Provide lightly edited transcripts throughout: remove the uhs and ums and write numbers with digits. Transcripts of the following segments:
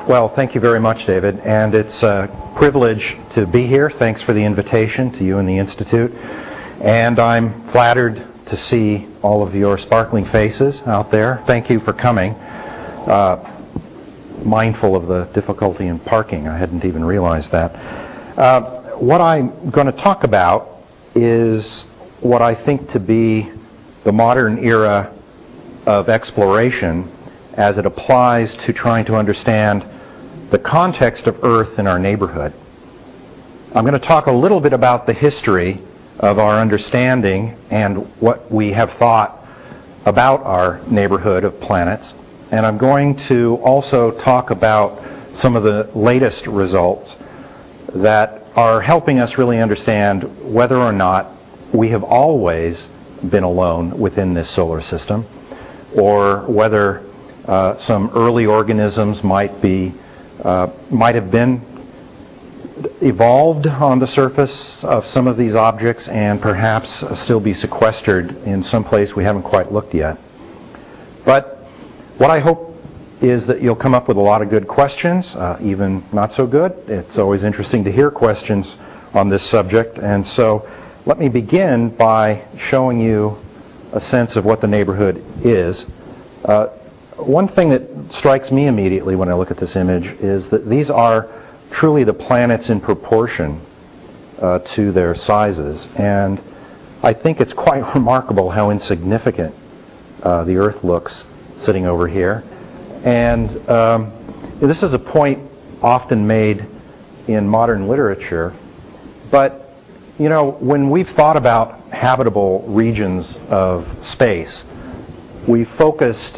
Well, thank you very much, David, and it's a privilege to be here. Thanks for the invitation to you and the Institute. And I'm flattered to see all of your sparkling faces out there. Thank you for coming. Mindful of the difficulty in parking. I hadn't even realized that. What I'm going to talk about is what I think to be the modern era of exploration as it applies to trying to understand the context of Earth in our neighborhood. I'm going to talk a little bit about the history of our understanding and what we have thought about our neighborhood of planets. And I'm going to also talk about some of the latest results that are helping us really understand whether or not we have always been alone within this solar system, or whether some early organisms might have been evolved on the surface of some of these objects and perhaps still be sequestered in some place we haven't quite looked yet. But what I hope is that you'll come up with a lot of good questions, even not so good. It's always interesting to hear questions on this subject. And so let me begin by showing you a sense of what the neighborhood is. One thing that strikes me immediately when I look at this image is that these are truly the planets in proportion to their sizes. And I think it's quite remarkable how insignificant the Earth looks sitting over here. And this is a point often made in modern literature. But, you know, when we've thought about habitable regions of space, we focused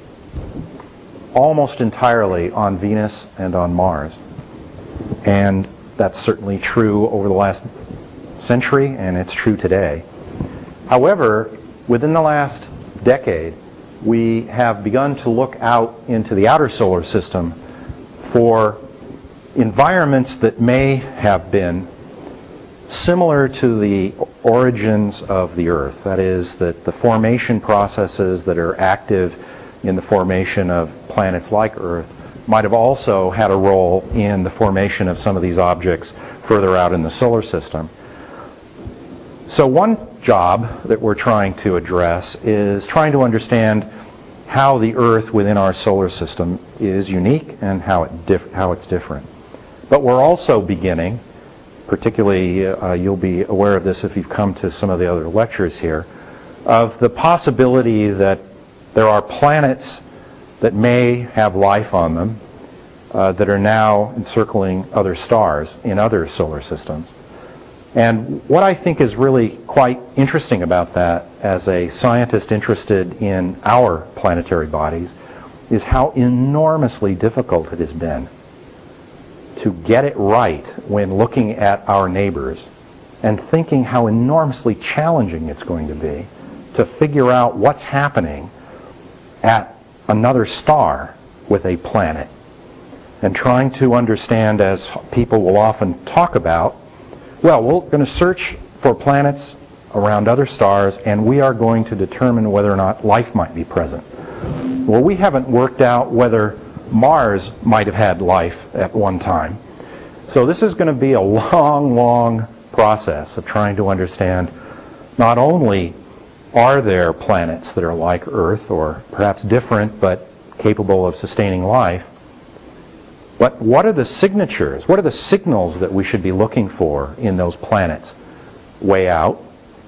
almost entirely on Venus and on Mars. And that's certainly true over the last century, and it's true today. However, within the last decade, we have begun to look out into the outer solar system for environments that may have been similar to the origins of the Earth. That is, that the formation processes that are active in the formation of planets like Earth might have also had a role in the formation of some of these objects further out in the solar system. So one job that we're trying to address is trying to understand how the Earth within our solar system is unique and how it's different. But we're also beginning, particularly you'll be aware of this if you've come to some of the other lectures here, of the possibility that there are planets that may have life on them that are now encircling other stars in other solar systems. And what I think is really quite interesting about that as a scientist interested in our planetary bodies is how enormously difficult it has been to get it right when looking at our neighbors, and thinking how enormously challenging it's going to be to figure out what's happening at another star with a planet, and trying to understand, as people will often talk about, well, we're going to search for planets around other stars and we are going to determine whether or not life might be present. Well, we haven't worked out whether Mars might have had life at one time. So this is going to be a long, long process of trying to understand not only are there planets that are like Earth, or perhaps different but capable of sustaining life, but what are the signatures, what are the signals that we should be looking for in those planets way out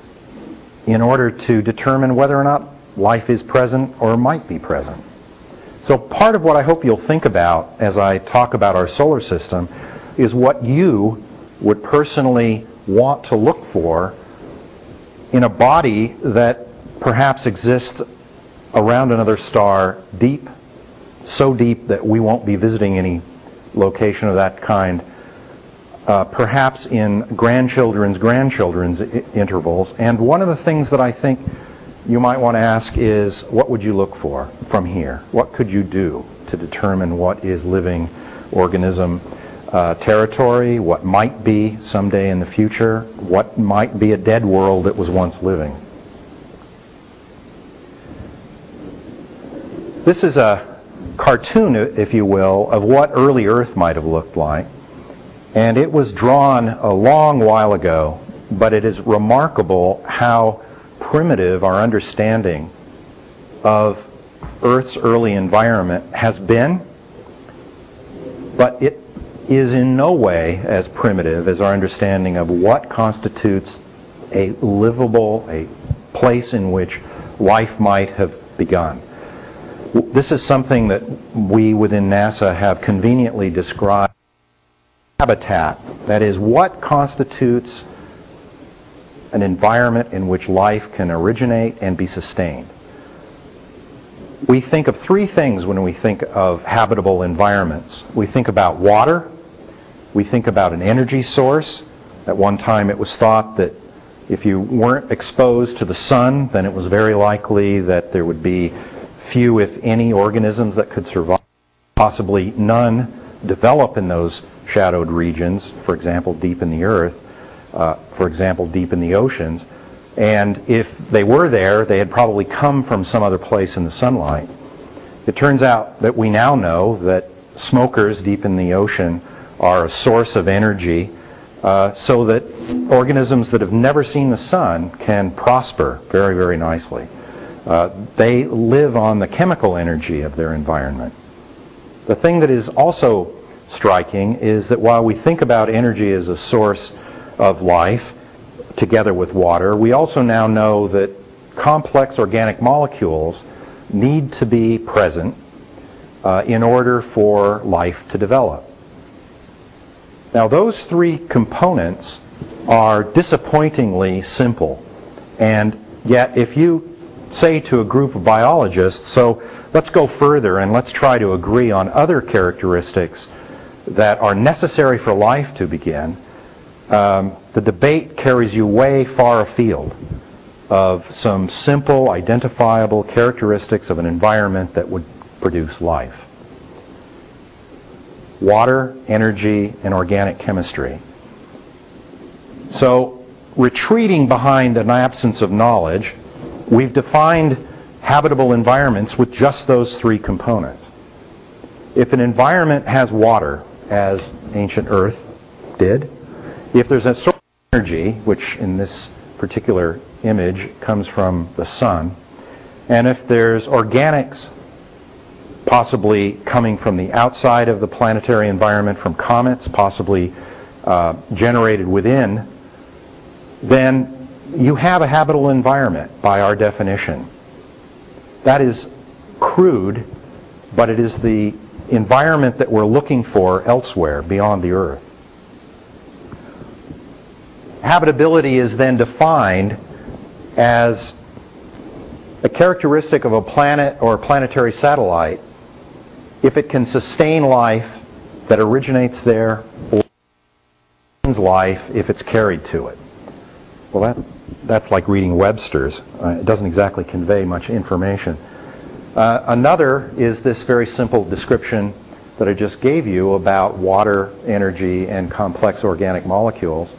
in order to determine whether or not life is present or might be present? So part of what I hope you'll think about as I talk about our solar system is what you would personally want to look for in a body that perhaps exists around another star deep, so deep that we won't be visiting any location of that kind, perhaps in grandchildren's intervals. And one of the things that I think you might want to ask is, what would you look for from here? What could you do to determine what is living organism territory, what might be someday in the future, what might be a dead world that was once living? This is a cartoon, if you will, of what early Earth might have looked like. And it was drawn a long while ago, but it is remarkable how primitive our understanding of Earth's early environment has been. But it is in no way as primitive as our understanding of what constitutes a livable, a place in which life might have begun. This is something that we within NASA have conveniently described as habitat. That is, what constitutes an environment in which life can originate and be sustained. We think of three things when we think of habitable environments. We think about water. We think about an energy source. At one time it was thought that if you weren't exposed to the sun, then it was very likely that there would be few, if any, organisms that could survive. Possibly none develop in those shadowed regions, for example, deep in the earth, for example, deep in the oceans. And if they were there, they had probably come from some other place in the sunlight. It turns out that we now know that smokers deep in the ocean are a source of energy, so that organisms that have never seen the sun can prosper very, very nicely. They live on the chemical energy of their environment. The thing that is also striking is that while we think about energy as a source of life, together with water, we also now know that complex organic molecules need to be present in order for life to develop. Now, those three components are disappointingly simple. And yet, if you say to a group of biologists, so let's go further and let's try to agree on other characteristics that are necessary for life to begin, the debate carries you way far afield of some simple, identifiable characteristics of an environment that would produce life. Water, energy, and organic chemistry. So, retreating behind an absence of knowledge, we've defined habitable environments with just those three components. If an environment has water, as ancient Earth did, if there's a source of energy, which in this particular image comes from the sun, and if there's organics possibly coming from the outside of the planetary environment, from comets, possibly generated within, then you have a habitable environment by our definition. That is crude, but it is the environment that we're looking for elsewhere beyond the Earth. Habitability is then defined as a characteristic of a planet or a planetary satellite if it can sustain life that originates there, or life if it's carried to it. Well, that's like reading Webster's. It doesn't exactly convey much information. Another is this very simple description that I just gave you about water, energy, and complex organic molecules.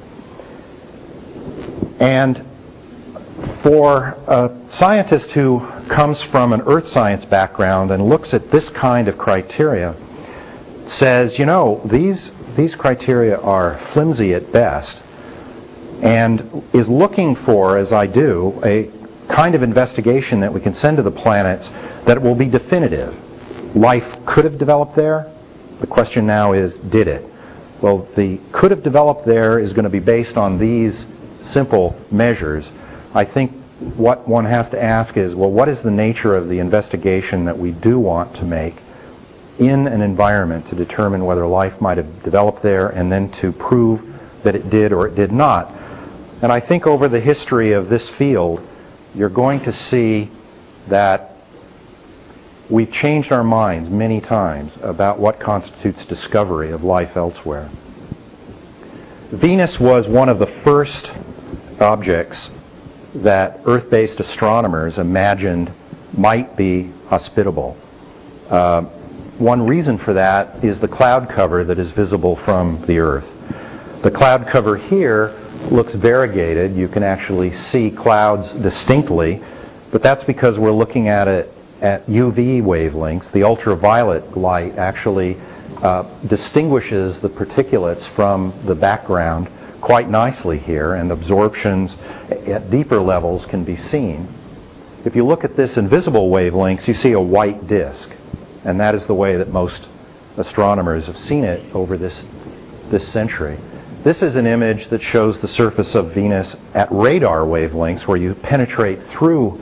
And for a scientist who comes from an earth science background and looks at this kind of criteria, says, you know, these criteria are flimsy at best, and is looking for, as I do, a kind of investigation that we can send to the planets that will be definitive. Life could have developed there. The question now is, did it? Well, the could have developed there is going to be based on these simple measures. I think what one has to ask is, well, what is the nature of the investigation that we do want to make in an environment to determine whether life might have developed there, and then to prove that it did or it did not. And I think over the history of this field, you're going to see that we've changed our minds many times about what constitutes discovery of life elsewhere. Venus was one of the first objects that Earth-based astronomers imagined might be hospitable. One reason for that is the cloud cover that is visible from the Earth. The cloud cover here looks variegated. You can actually see clouds distinctly, but that's because we're looking at it at UV wavelengths, the ultraviolet light actually distinguishes the particulates from the background quite nicely here, and absorptions at deeper levels can be seen. If you look at this in visible wavelengths, you see a white disk, and that is the way that most astronomers have seen it over this century. This is an image that shows the surface of Venus at radar wavelengths, where you penetrate through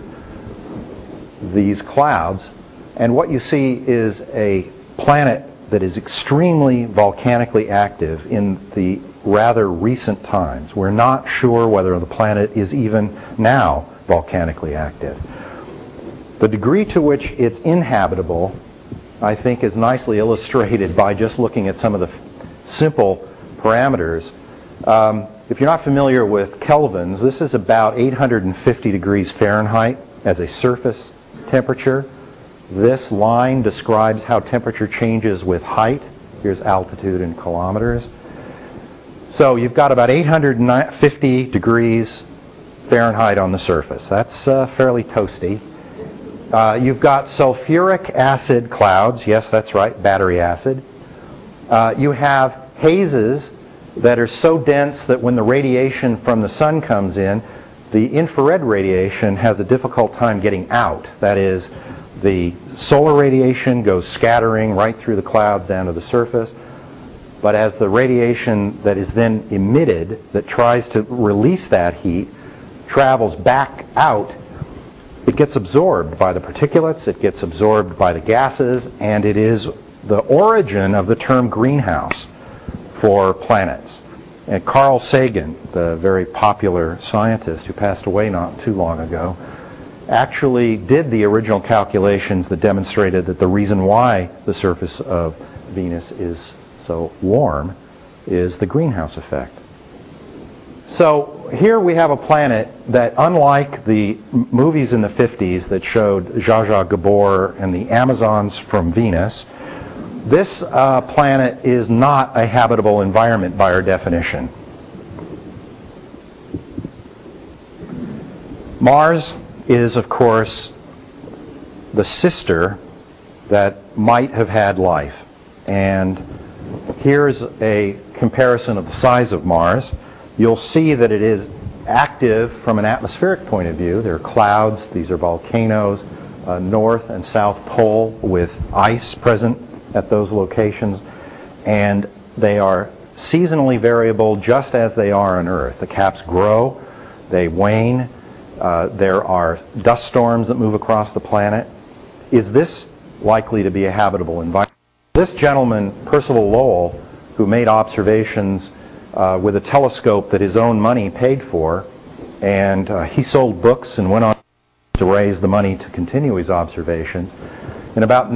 these clouds, and what you see is a planet that is extremely volcanically active in the rather recent times. We're not sure whether the planet is even now volcanically active. The degree to which it's inhabitable, I think, is nicely illustrated by just looking at some of the simple parameters. If you're not familiar with kelvins, this is about 850 degrees Fahrenheit as a surface temperature. This line describes how temperature changes with height. Here's altitude in kilometers. So you've got about 850 degrees Fahrenheit on the surface. That's fairly toasty. You've got sulfuric acid clouds. Yes, that's right, battery acid. You have hazes that are so dense that when the radiation from the sun comes in, the infrared radiation has a difficult time getting out. That is, the solar radiation goes scattering right through the clouds down to the surface, but as the radiation that is then emitted that tries to release that heat travels back out, it gets absorbed by the particulates, it gets absorbed by the gases, and it is the origin of the term greenhouse for planets. And Carl Sagan, the very popular scientist who passed away not too long ago, actually did the original calculations that demonstrated that the reason why the surface of Venus is so warm is the greenhouse effect. So here we have a planet that, unlike the movies in the 50s that showed Zsa Zsa Gabor and the Amazons from Venus, this planet is not a habitable environment by our definition. Mars is, of course, the sister that might have had life. And here's a comparison of the size of Mars. You'll see that it is active from an atmospheric point of view. There are clouds, these are volcanoes, north and south pole with ice present at those locations, and they are seasonally variable just as they are on Earth. The caps grow, they wane, there are dust storms that move across the planet. Is this likely to be a habitable environment? This gentleman, Percival Lowell, who made observations with a telescope that his own money paid for, and he sold books and went on to raise the money to continue his observations. In about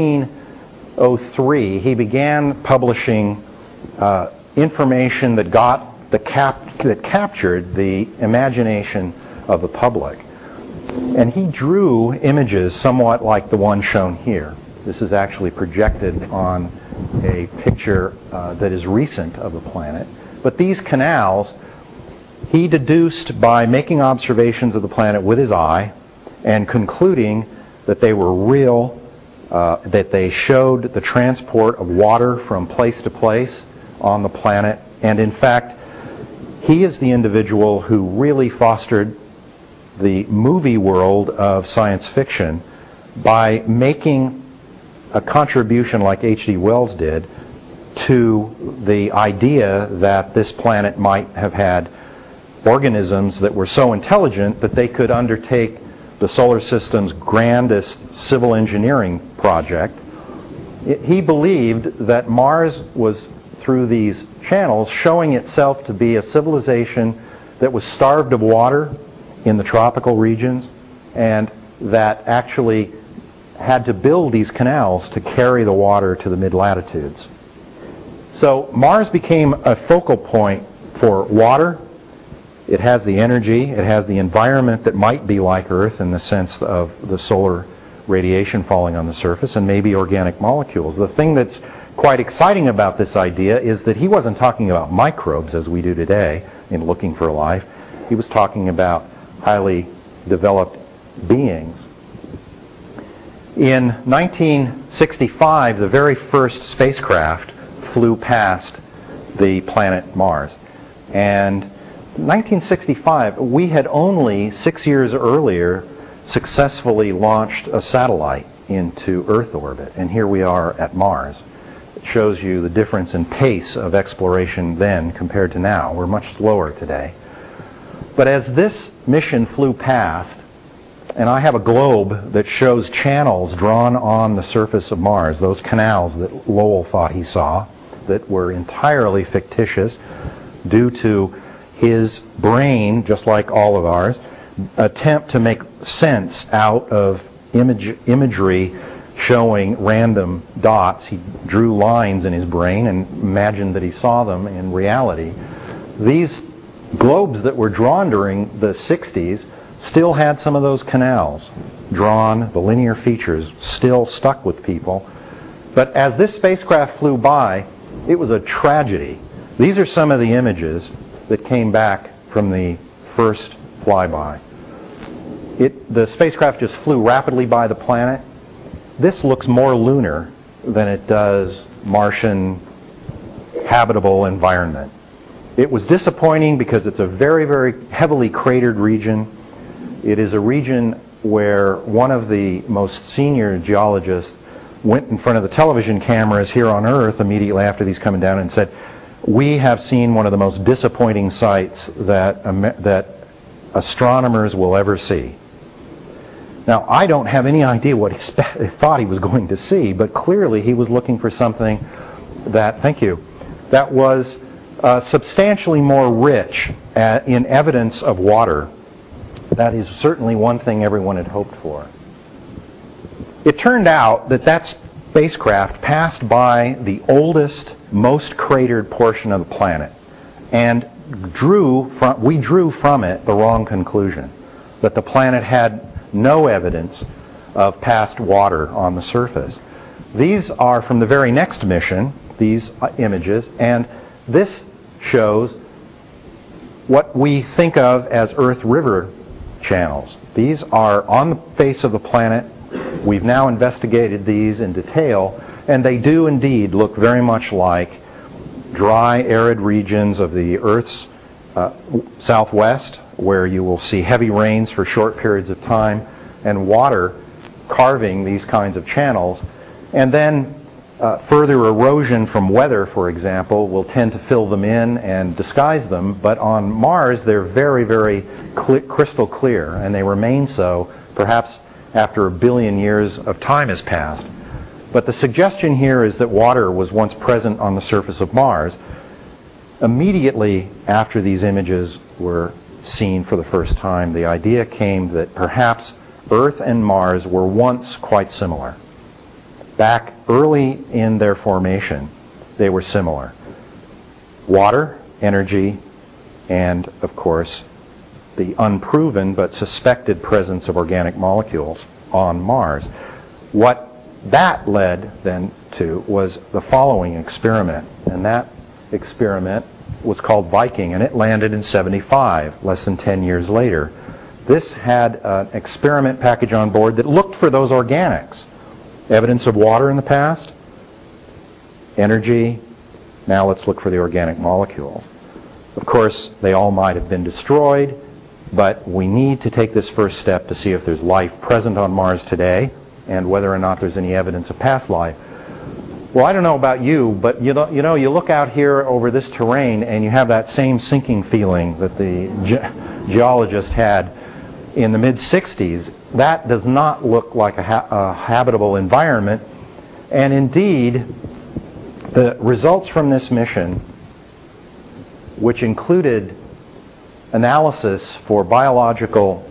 1903, he began publishing information that captured the imagination of the public. And he drew images somewhat like the one shown here. This is actually projected on a picture that is recent of the planet. But these canals, he deduced by making observations of the planet with his eye and concluding that they were real, that they showed the transport of water from place to place on the planet. And in fact, he is the individual who really fostered the movie world of science fiction by making a contribution like H.G. Wells did to the idea that this planet might have had organisms that were so intelligent that they could undertake the solar system's grandest civil engineering project. He believed that Mars was, through these channels, showing itself to be a civilization that was starved of water in the tropical regions, and that actually had to build these canals to carry the water to the mid-latitudes. So Mars became a focal point for water. It has the energy, it has the environment that might be like Earth in the sense of the solar radiation falling on the surface, and maybe organic molecules. The thing that's quite exciting about this idea is that he wasn't talking about microbes as we do today in looking for life. He was talking about highly developed beings. In 1965, the very first spacecraft flew past the planet Mars. And 1965, we had only 6 years earlier successfully launched a satellite into Earth orbit, and here we are at Mars. It shows you the difference in pace of exploration then compared to now. We're much slower today. But as this mission flew past, and I have a globe that shows channels drawn on the surface of Mars, those canals that Lowell thought he saw, that were entirely fictitious due to his brain, just like all of ours, attempt to make sense out of imagery showing random dots. He drew lines in his brain and imagined that he saw them in reality. These globes that were drawn during the 60s still had some of those canals drawn, the linear features still stuck with people. But as this spacecraft flew by, it was a tragedy. These are some of the images that came back from the first flyby. The spacecraft just flew rapidly by the planet. This looks more lunar than it does Martian habitable environment. It was disappointing because it's a very, very heavily cratered region. It is a region where one of the most senior geologists went in front of the television cameras here on Earth immediately after these coming down and said, "We have seen one of the most disappointing sights that astronomers will ever see." Now, I don't have any idea what he thought he was going to see, but clearly he was looking for something that, that was substantially more rich in evidence of water. That is certainly one thing everyone had hoped for. It turned out that that spacecraft passed by the oldest, most cratered portion of the planet, and we drew from it the wrong conclusion, that the planet had no evidence of past water on the surface. These are from the very next mission, these images, and this shows what we think of as Earth river channels. These are on the face of the planet. We've now investigated these in detail, and they do indeed look very much like dry, arid regions of the Earth's southwest, where you will see heavy rains for short periods of time and water carving these kinds of channels. And then further erosion from weather, for example, will tend to fill them in and disguise them. But on Mars, they're very, very crystal clear, and they remain so perhaps after 1 billion years of time has passed. But the suggestion here is that water was once present on the surface of Mars. Immediately after these images were seen for the first time, the idea came that perhaps Earth and Mars were once quite similar. Back early in their formation, they were similar. Water, energy, and, of course, the unproven but suspected presence of organic molecules on Mars. What that led then to was the following experiment, and that experiment was called Viking, and it landed in 75, less than 10 years later. This had an experiment package on board that looked for those organics. Evidence of water in the past, energy, now let's look for the organic molecules. Of course, they all might have been destroyed, but we need to take this first step to see if there's life present on Mars today and whether or not there's any evidence of past life. Well, I don't know about you, but you look out here over this terrain and you have that same sinking feeling that the geologist had in the mid-60s. That does not look like a habitable environment. And indeed, the results from this mission, which included analysis for biological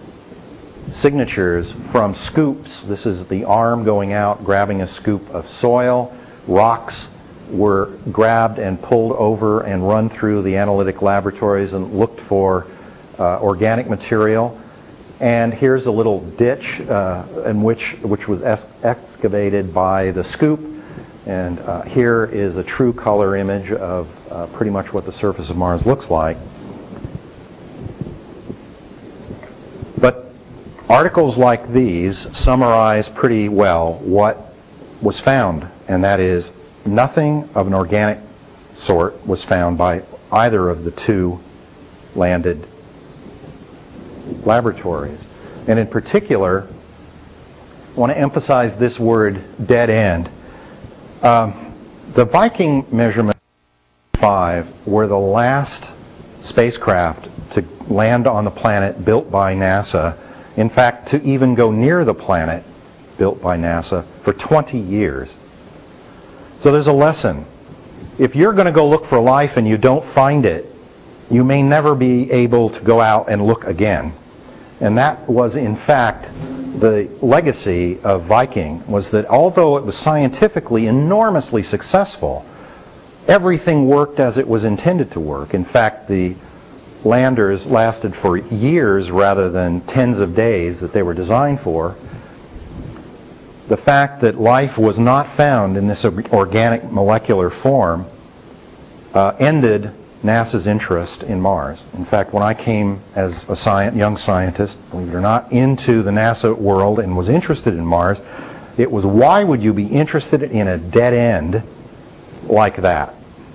signatures from scoops. This is the arm going out, grabbing a scoop of soil. Rocks were grabbed and pulled over and run through the analytic laboratories and looked for organic material. And here's a little ditch which was excavated by the scoop. And here is a true color image of pretty much what the surface of Mars looks like. But Articles like these summarize pretty well what was found, and that is nothing of an organic sort was found by either of the two landed laboratories. And in particular, I want to emphasize this word, dead end. The Viking measurement 5 were the last spacecraft to land on the planet built by NASA. In fact, to even go near the planet built by NASA for 20 years. So there's a lesson. If you're going to go look for life and you don't find it, you may never be able to go out and look again. And that was, in fact, the legacy of Viking, was that although it was scientifically enormously successful, everything worked as it was intended to work. In fact, the landers lasted for years rather than tens of days that they were designed for. The fact that life was not found in this organic molecular form ended NASA's interest in Mars. In fact, when I came as a young scientist, believe it or not, into the NASA world and was interested in Mars, it was, why would you be interested in a dead end like that?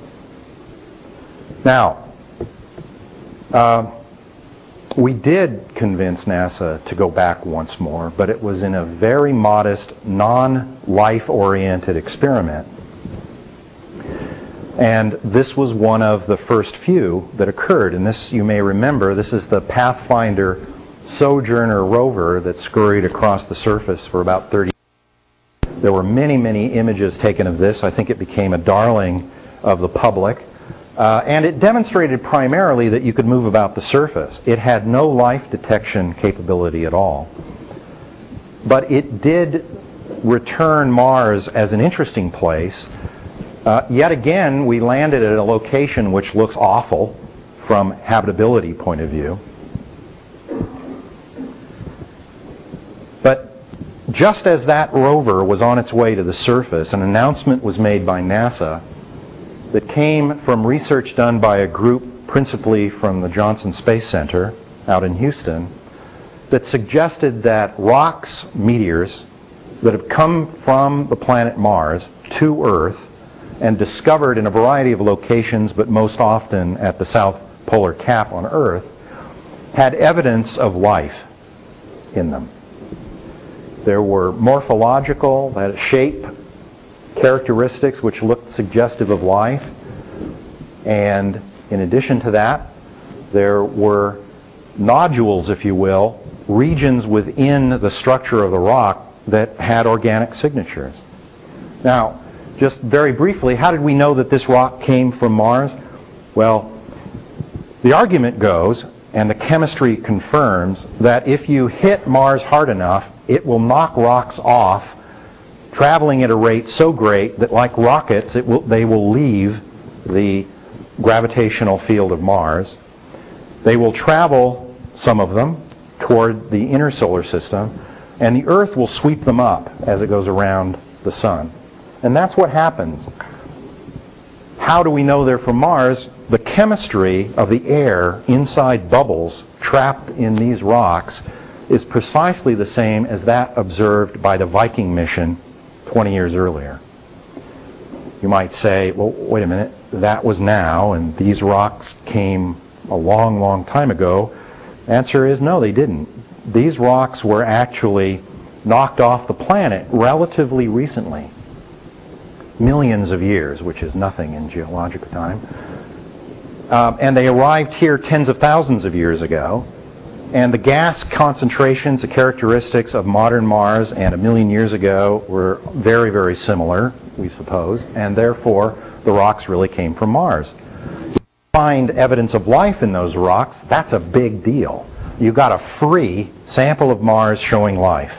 Now, we did convince NASA to go back once more, but it was in a very modest, non-life-oriented experiment. And this was one of the first few that occurred. And this, you may remember, this is the Pathfinder Sojourner rover that scurried across the surface for about 30 years. There were many, many images taken of this. I think it became a darling of the public. And it demonstrated primarily that you could move about the surface. It had no life detection capability at all. But it did return Mars as an interesting place. Yet again, we landed at a location which looks awful from habitability point of view. But just as that rover was on its way to the surface, an announcement was made by NASA that came from research done by a group principally from the Johnson Space Center out in Houston that suggested that rocks, meteors, that have come from the planet Mars to Earth and discovered in a variety of locations, but most often at the South Polar Cap on Earth, had evidence of life in them. There were morphological, that shape, characteristics which looked suggestive of life. And in addition to that, there were nodules, if you will, regions within the structure of the rock that had organic signatures. Now, just very briefly, how did we know that this rock came from Mars? Well, the argument goes, and the chemistry confirms, that if you hit Mars hard enough, it will knock rocks off, traveling at a rate so great that, like rockets, they will leave the gravitational field of Mars. They will travel, some of them, toward the inner solar system, and the Earth will sweep them up as it goes around the Sun. And that's what happens. How do we know they're from Mars? The chemistry of the air inside bubbles trapped in these rocks is precisely the same as that observed by the Viking mission 20 years earlier. You might say, well, wait a minute, that was now, and these rocks came a long, long time ago. The answer is no, they didn't. These rocks were actually knocked off the planet relatively recently. Millions of years, which is nothing in geologic time. And they arrived here tens of thousands of years ago. And the gas concentrations, the characteristics of modern Mars and a million years ago were very, very similar, we suppose, and therefore the rocks really came from Mars. If you find evidence of life in those rocks, that's a big deal. You got a free sample of Mars showing life.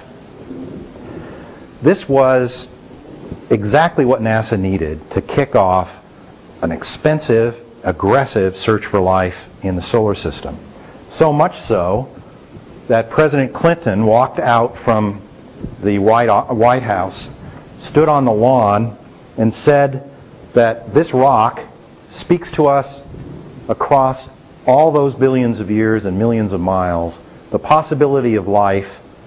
This was exactly what NASA needed to kick off an expensive, aggressive search for life in the solar system. So much so that President Clinton walked out from the White House, stood on the lawn, and said that this rock speaks to us across all those billions of years and millions of miles, the possibility of life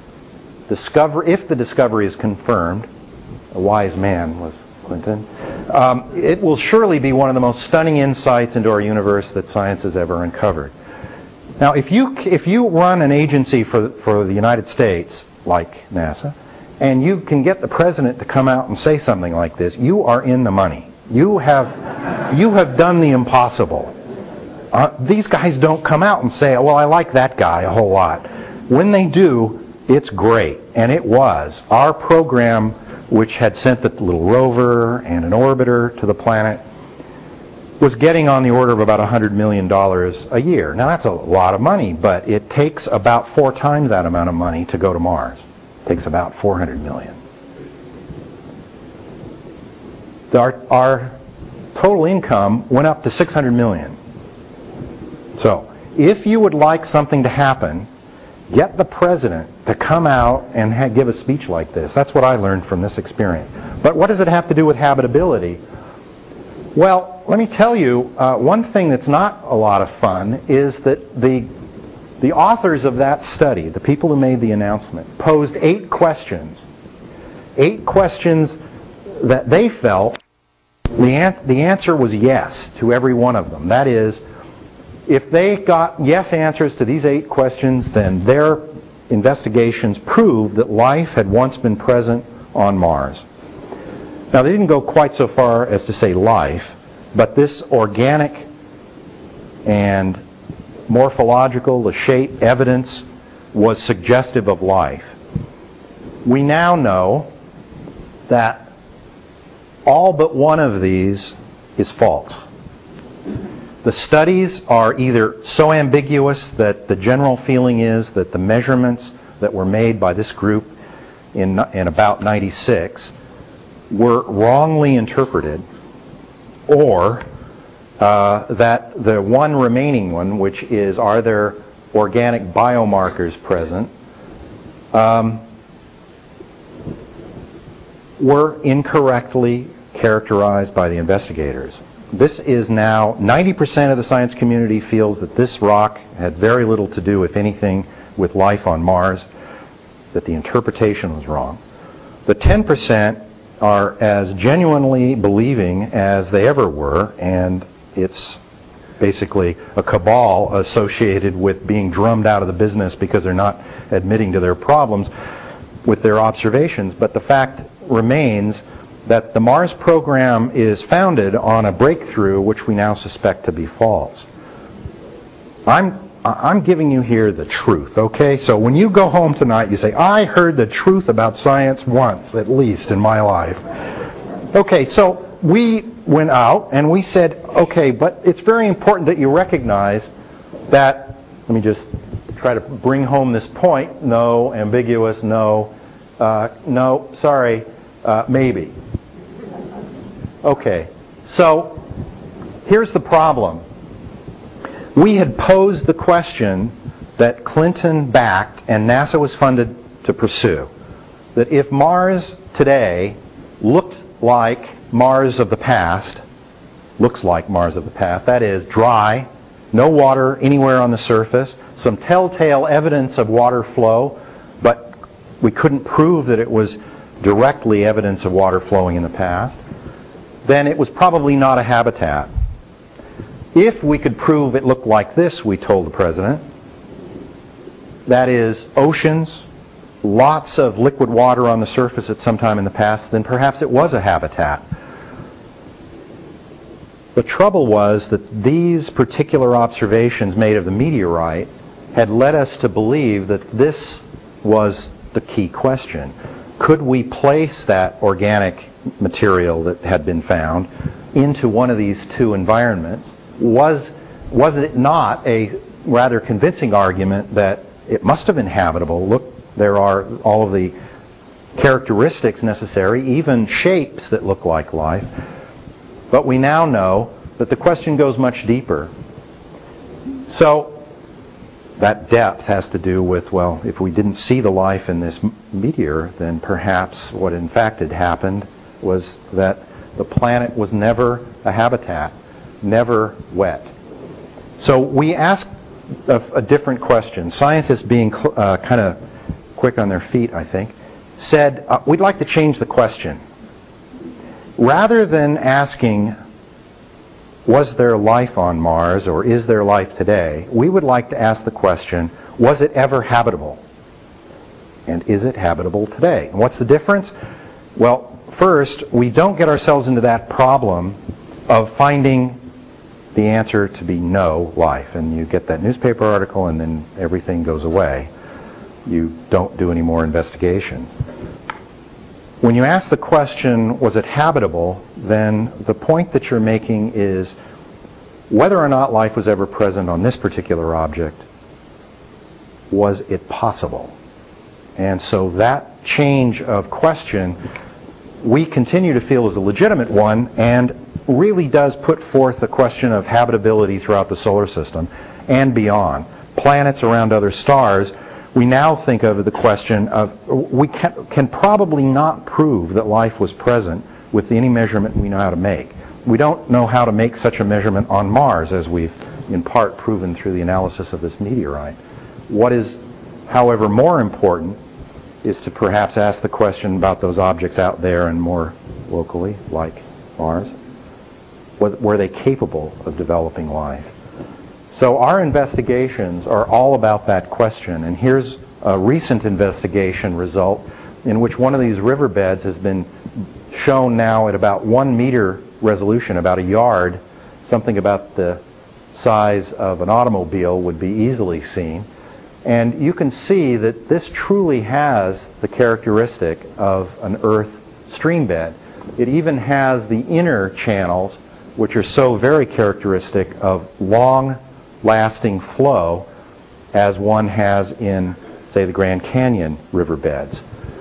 if the discovery is confirmed, a wise man was Clinton, it will surely be one of the most stunning insights into our universe that science has ever uncovered. Now, if you run an agency for the United States, like NASA, and you can get the president to come out and say something like this, you are in the money. You have done the impossible. These guys don't come out and say, well, I like that guy a whole lot. When they do, it's great. And it was. Our program, which had sent the little rover and an orbiter to the planet, was getting on the order of about $100 million a year. Now, that's a lot of money, but it takes about 4 times that amount of money to go to Mars. It takes about $400 million. Our total income went up to $600 million. So, if you would like something to happen, get the president to come out and give a speech like this. That's what I learned from this experience. But what does it have to do with habitability? Well, let me tell you, one thing that's not a lot of fun is that the authors of that study, the people who made the announcement, posed 8 questions. 8 questions that they felt the answer was yes to every one of them. That is, if they got yes answers to these 8 questions, then their investigations proved that life had once been present on Mars. Now, they didn't go quite so far as to say life, but this organic and morphological, the shape, evidence was suggestive of life. We now know that all but one of these is false. The studies are either so ambiguous that the general feeling is that the measurements that were made by this group in about 96 were wrongly interpreted, or that the one remaining one, which is, are there organic biomarkers present, were incorrectly characterized by the investigators. This is now, 90% of the science community feels that this rock had very little to do, if anything, with life on Mars, that the interpretation was wrong. The 10% are as genuinely believing as they ever were, and it's basically a cabal associated with being drummed out of the business because they're not admitting to their problems with their observations. But the fact remains that the Mars program is founded on a breakthrough which we now suspect to be false. I'm giving you here the truth, okay? So when you go home tonight, you say, I heard the truth about science once, at least, in my life. Okay, so we went out and we said, okay, but it's very important that you recognize that, let me just try to bring home this point, no, ambiguous, no, no, sorry, maybe. Okay, so here's the problem. We had posed the question that Clinton backed and NASA was funded to pursue, that if Mars today looked like Mars of the past, that is, dry, no water anywhere on the surface, some telltale evidence of water flow, but we couldn't prove that it was directly evidence of water flowing in the past, then it was probably not a habitat. If we could prove it looked like this, we told the president, that is, oceans, lots of liquid water on the surface at some time in the past, then perhaps it was a habitat. The trouble was that these particular observations made of the meteorite had led us to believe that this was the key question. Could we place that organic material that had been found into one of these 2 environments? Was it not a rather convincing argument that it must have been habitable? Look, there are all of the characteristics necessary, even shapes that look like life. But we now know that the question goes much deeper. So that depth has to do with, well, if we didn't see the life in this meteor, then perhaps what in fact had happened was that the planet was never a habitat, never wet. So we asked a different question. Scientists being kind of quick on their feet, I think, said, we'd like to change the question. Rather than asking, was there life on Mars or is there life today, we would like to ask the question, was it ever habitable? And is it habitable today? And what's the difference? Well, first, we don't get ourselves into that problem of finding the answer to be no life. And you get that newspaper article and then everything goes away. You don't do any more investigations. When you ask the question, was it habitable, then the point that you're making is whether or not life was ever present on this particular object, was it possible? And so that change of question we continue to feel is a legitimate one and really does put forth the question of habitability throughout the solar system and beyond. Planets around other stars, we now think of the question of, we can probably not prove that life was present with any measurement we know how to make. We don't know how to make such a measurement on Mars, as we've in part proven through the analysis of this meteorite. What is, however, more important is to perhaps ask the question about those objects out there and more locally, like Mars. Were they capable of developing life? So our investigations are all about that question. And here's a recent investigation result in which one of these riverbeds has been shown now at about 1 meter resolution, about a yard, something about the size of an automobile would be easily seen. And you can see that this truly has the characteristic of an Earth stream bed. It even has the inner channels, which are so very characteristic of long-lasting flow as one has in, say, the Grand Canyon riverbeds.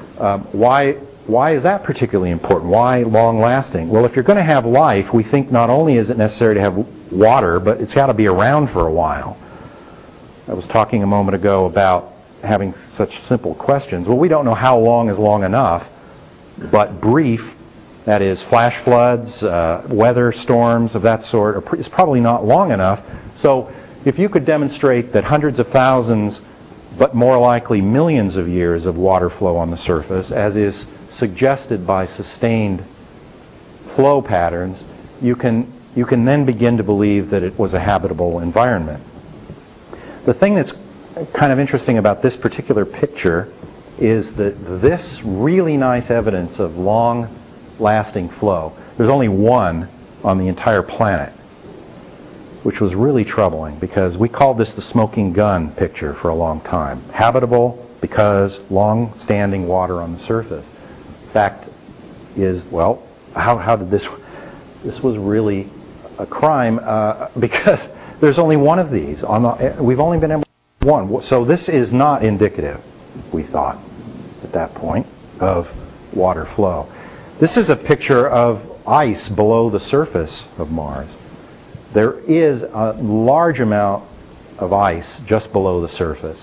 Why is that particularly important? Why long-lasting? Well, if you're going to have life, we think not only is it necessary to have water, but it's got to be around for a while. I was talking a moment ago about having such simple questions. Well, we don't know how long is long enough, but brief, that is flash floods, weather storms of that sort, is probably not long enough. So if you could demonstrate that hundreds of thousands, but more likely millions of years of water flow on the surface, as is suggested by sustained flow patterns, you can then begin to believe that it was a habitable environment. The thing that's kind of interesting about this particular picture is that this really nice evidence of long-lasting flow, there's only one on the entire planet, which was really troubling because we called this the smoking gun picture for a long time. Habitable because long-standing water on the surface. Fact is, well, how did this was really a crime because there's only one of these. We've only been able to do one. So this is not indicative, we thought, at that point, of water flow. This is a picture of ice below the surface of Mars. There is a large amount of ice just below the surface.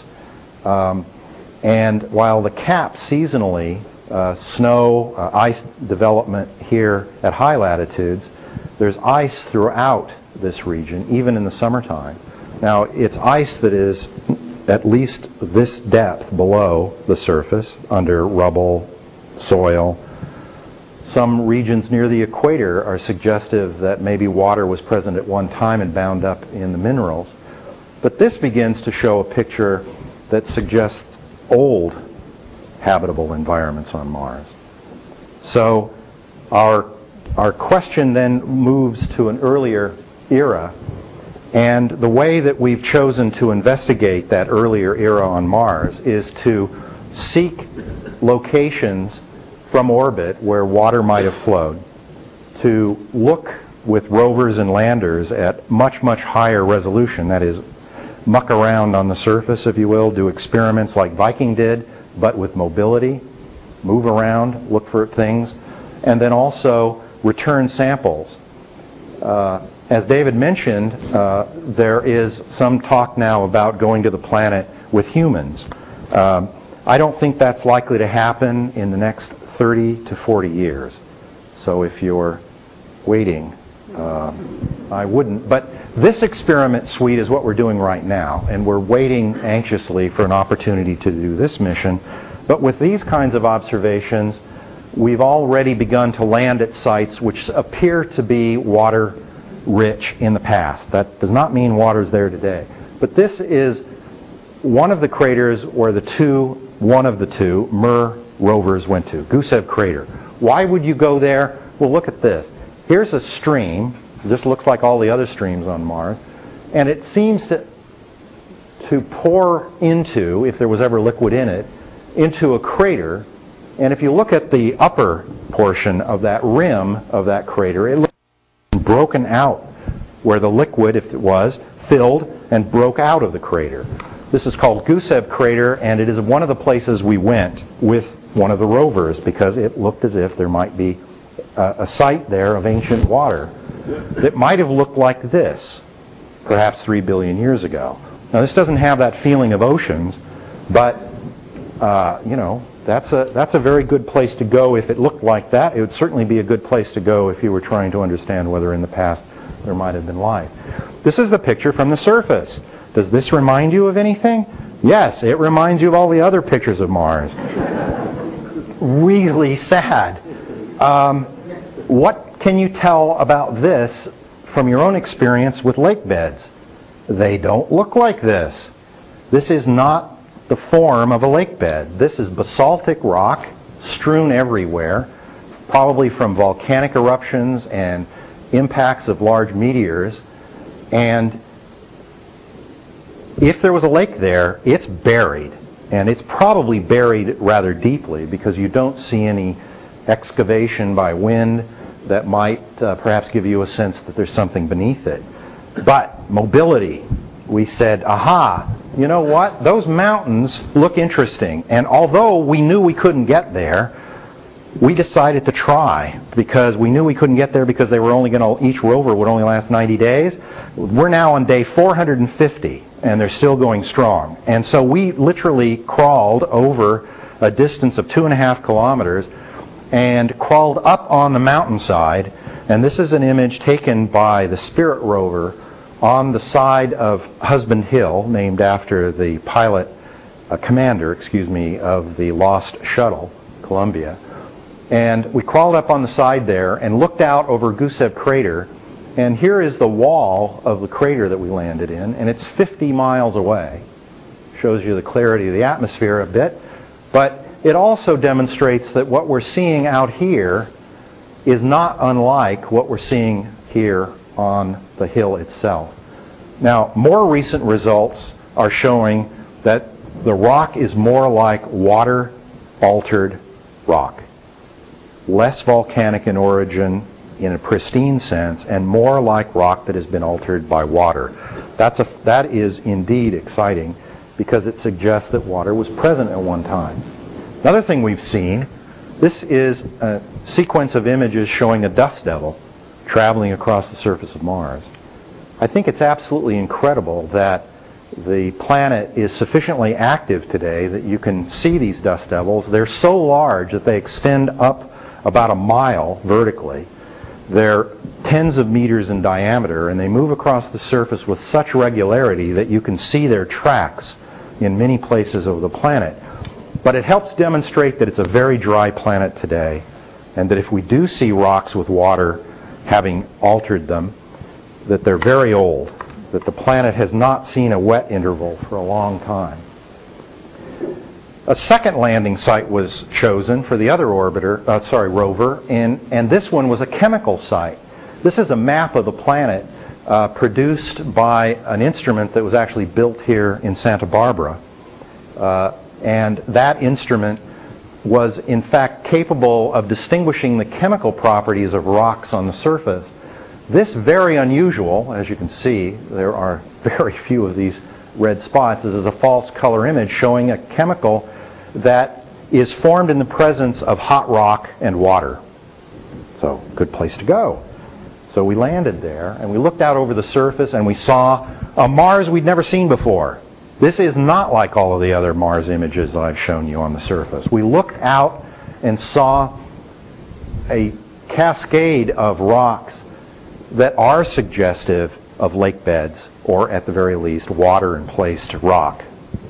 And while the cap seasonally, snow, ice development here at high latitudes, there's ice throughout this region, even in the summertime. Now, it's ice that is at least this depth below the surface, under rubble, soil. Some regions near the equator are suggestive that maybe water was present at one time and bound up in the minerals. But this begins to show a picture that suggests old habitable environments on Mars. So our question then moves to an earlier era, and the way that we've chosen to investigate that earlier era on Mars is to seek locations from orbit where water might have flowed, to look with rovers and landers at much, much higher resolution, that is, muck around on the surface, if you will, do experiments like Viking did, but with mobility, move around, look for things, and then also return samples. As David mentioned, there is some talk now about going to the planet with humans. I don't think that's likely to happen in the next 30 to 40 years. So if you're waiting, I wouldn't. But this experiment suite is what we're doing right now, and we're waiting anxiously for an opportunity to do this mission. But with these kinds of observations, we've already begun to land at sites which appear to be water rich in the past. That does not mean water's there today. But this is one of the craters where one of the two MER rovers went to, Gusev Crater. Why would you go there? Well, look at this. Here's a stream. This looks like all the other streams on Mars. And it seems to pour into, if there was ever liquid in it, into a crater. And if you look at the upper portion of that rim of that crater, it looks broken out where the liquid, if it was, filled and broke out of the crater. This is called Gusev Crater, and it is one of the places we went with one of the rovers because it looked as if there might be a site there of ancient water that might have looked like this, perhaps 3 billion years ago. Now, this doesn't have that feeling of oceans, but, that's a very good place to go if it looked like that. It would certainly be a good place to go if you were trying to understand whether in the past there might have been life. This is the picture from the surface. Does this remind you of anything? Yes, it reminds you of all the other pictures of Mars. Really sad. What can you tell about this from your own experience with lake beds? They don't look like this. This is not the form of a lake bed. This is basaltic rock strewn everywhere, probably from volcanic eruptions and impacts of large meteors. And if there was a lake there, it's buried. And it's probably buried rather deeply because you don't see any excavation by wind that might perhaps give you a sense that there's something beneath it. But mobility, we said, aha, you know what? Those mountains look interesting. And although we knew we couldn't get there, we decided to try because we knew we couldn't get there because they were only going to, each rover would only last 90 days. We're now on day 450 and they're still going strong. And so we literally crawled over a distance of 2.5 kilometers and crawled up on the mountainside. And this is an image taken by the Spirit rover on the side of Husband Hill, named after the commander of the lost shuttle, Columbia. And we crawled up on the side there and looked out over Gusev Crater. And here is the wall of the crater that we landed in, and it's 50 miles away. Shows you the clarity of the atmosphere a bit. But it also demonstrates that what we're seeing out here is not unlike what we're seeing here on the hill itself. Now, more recent results are showing that the rock is more like water-altered rock. Less volcanic in origin in a pristine sense, and more like rock that has been altered by water. That is indeed exciting because it suggests that water was present at one time. Another thing we've seen, this is a sequence of images showing a dust devil traveling across the surface of Mars. I think it's absolutely incredible that the planet is sufficiently active today that you can see these dust devils. They're so large that they extend up about a mile vertically. They're tens of meters in diameter, and they move across the surface with such regularity that you can see their tracks in many places of the planet. But it helps demonstrate that it's a very dry planet today, and that if we do see rocks with water having altered them, that they're very old, that the planet has not seen a wet interval for a long time. A second landing site was chosen for the other rover, and this one was a chemical site. This is a map of the planet produced by an instrument that was actually built here in Santa Barbara. And that instrument was in fact capable of distinguishing the chemical properties of rocks on the surface. This very unusual, as you can see, there are very few of these red spots. This is a false color image showing a chemical that is formed in the presence of hot rock and water. So, good place to go. So we landed there, and we looked out over the surface, and we saw a Mars we'd never seen before. This is not like all of the other Mars images that I've shown you on the surface. We looked out and saw a cascade of rocks that are suggestive of lake beds, or at the very least, water in place to rock.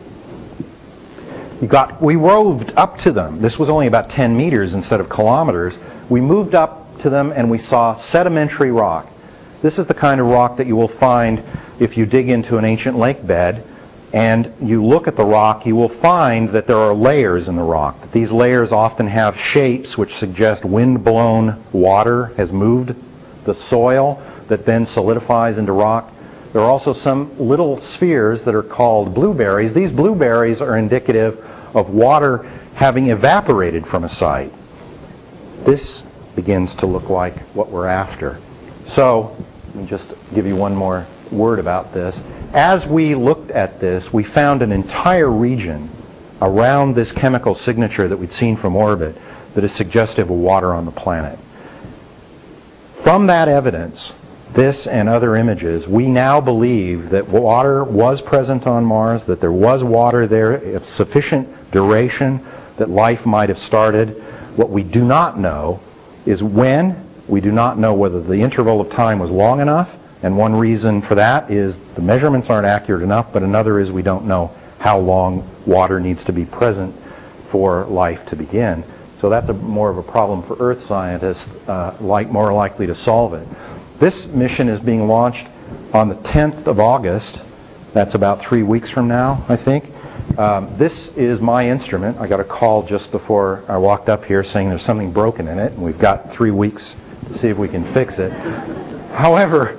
We roved up to them. This was only about 10 meters instead of kilometers. We moved up to them and we saw sedimentary rock. This is the kind of rock that you will find if you dig into an ancient lake bed and you look at the rock. You will find that there are layers in the rock. These layers often have shapes which suggest wind-blown water has moved the soil that then solidifies into rock. There are also some little spheres that are called blueberries. These blueberries are indicative of water having evaporated from a site. This begins to look like what we're after. So, let me just give you one more word about this. As we looked at this, we found an entire region around this chemical signature that we'd seen from orbit that is suggestive of water on the planet. From that evidence, this and other images, we now believe that water was present on Mars, that there was water there of sufficient duration that life might have started. What we do not know is when. We do not know whether the interval of time was long enough, and one reason for that is the measurements aren't accurate enough, but another is we don't know how long water needs to be present for life to begin. So that's more of a problem for Earth scientists, more likely to solve it. This mission is being launched on the 10th of August. That's about 3 weeks from now, I think. This is my instrument. I got a call just before I walked up here saying there's something broken in it, and we've got 3 weeks to see if we can fix it. However,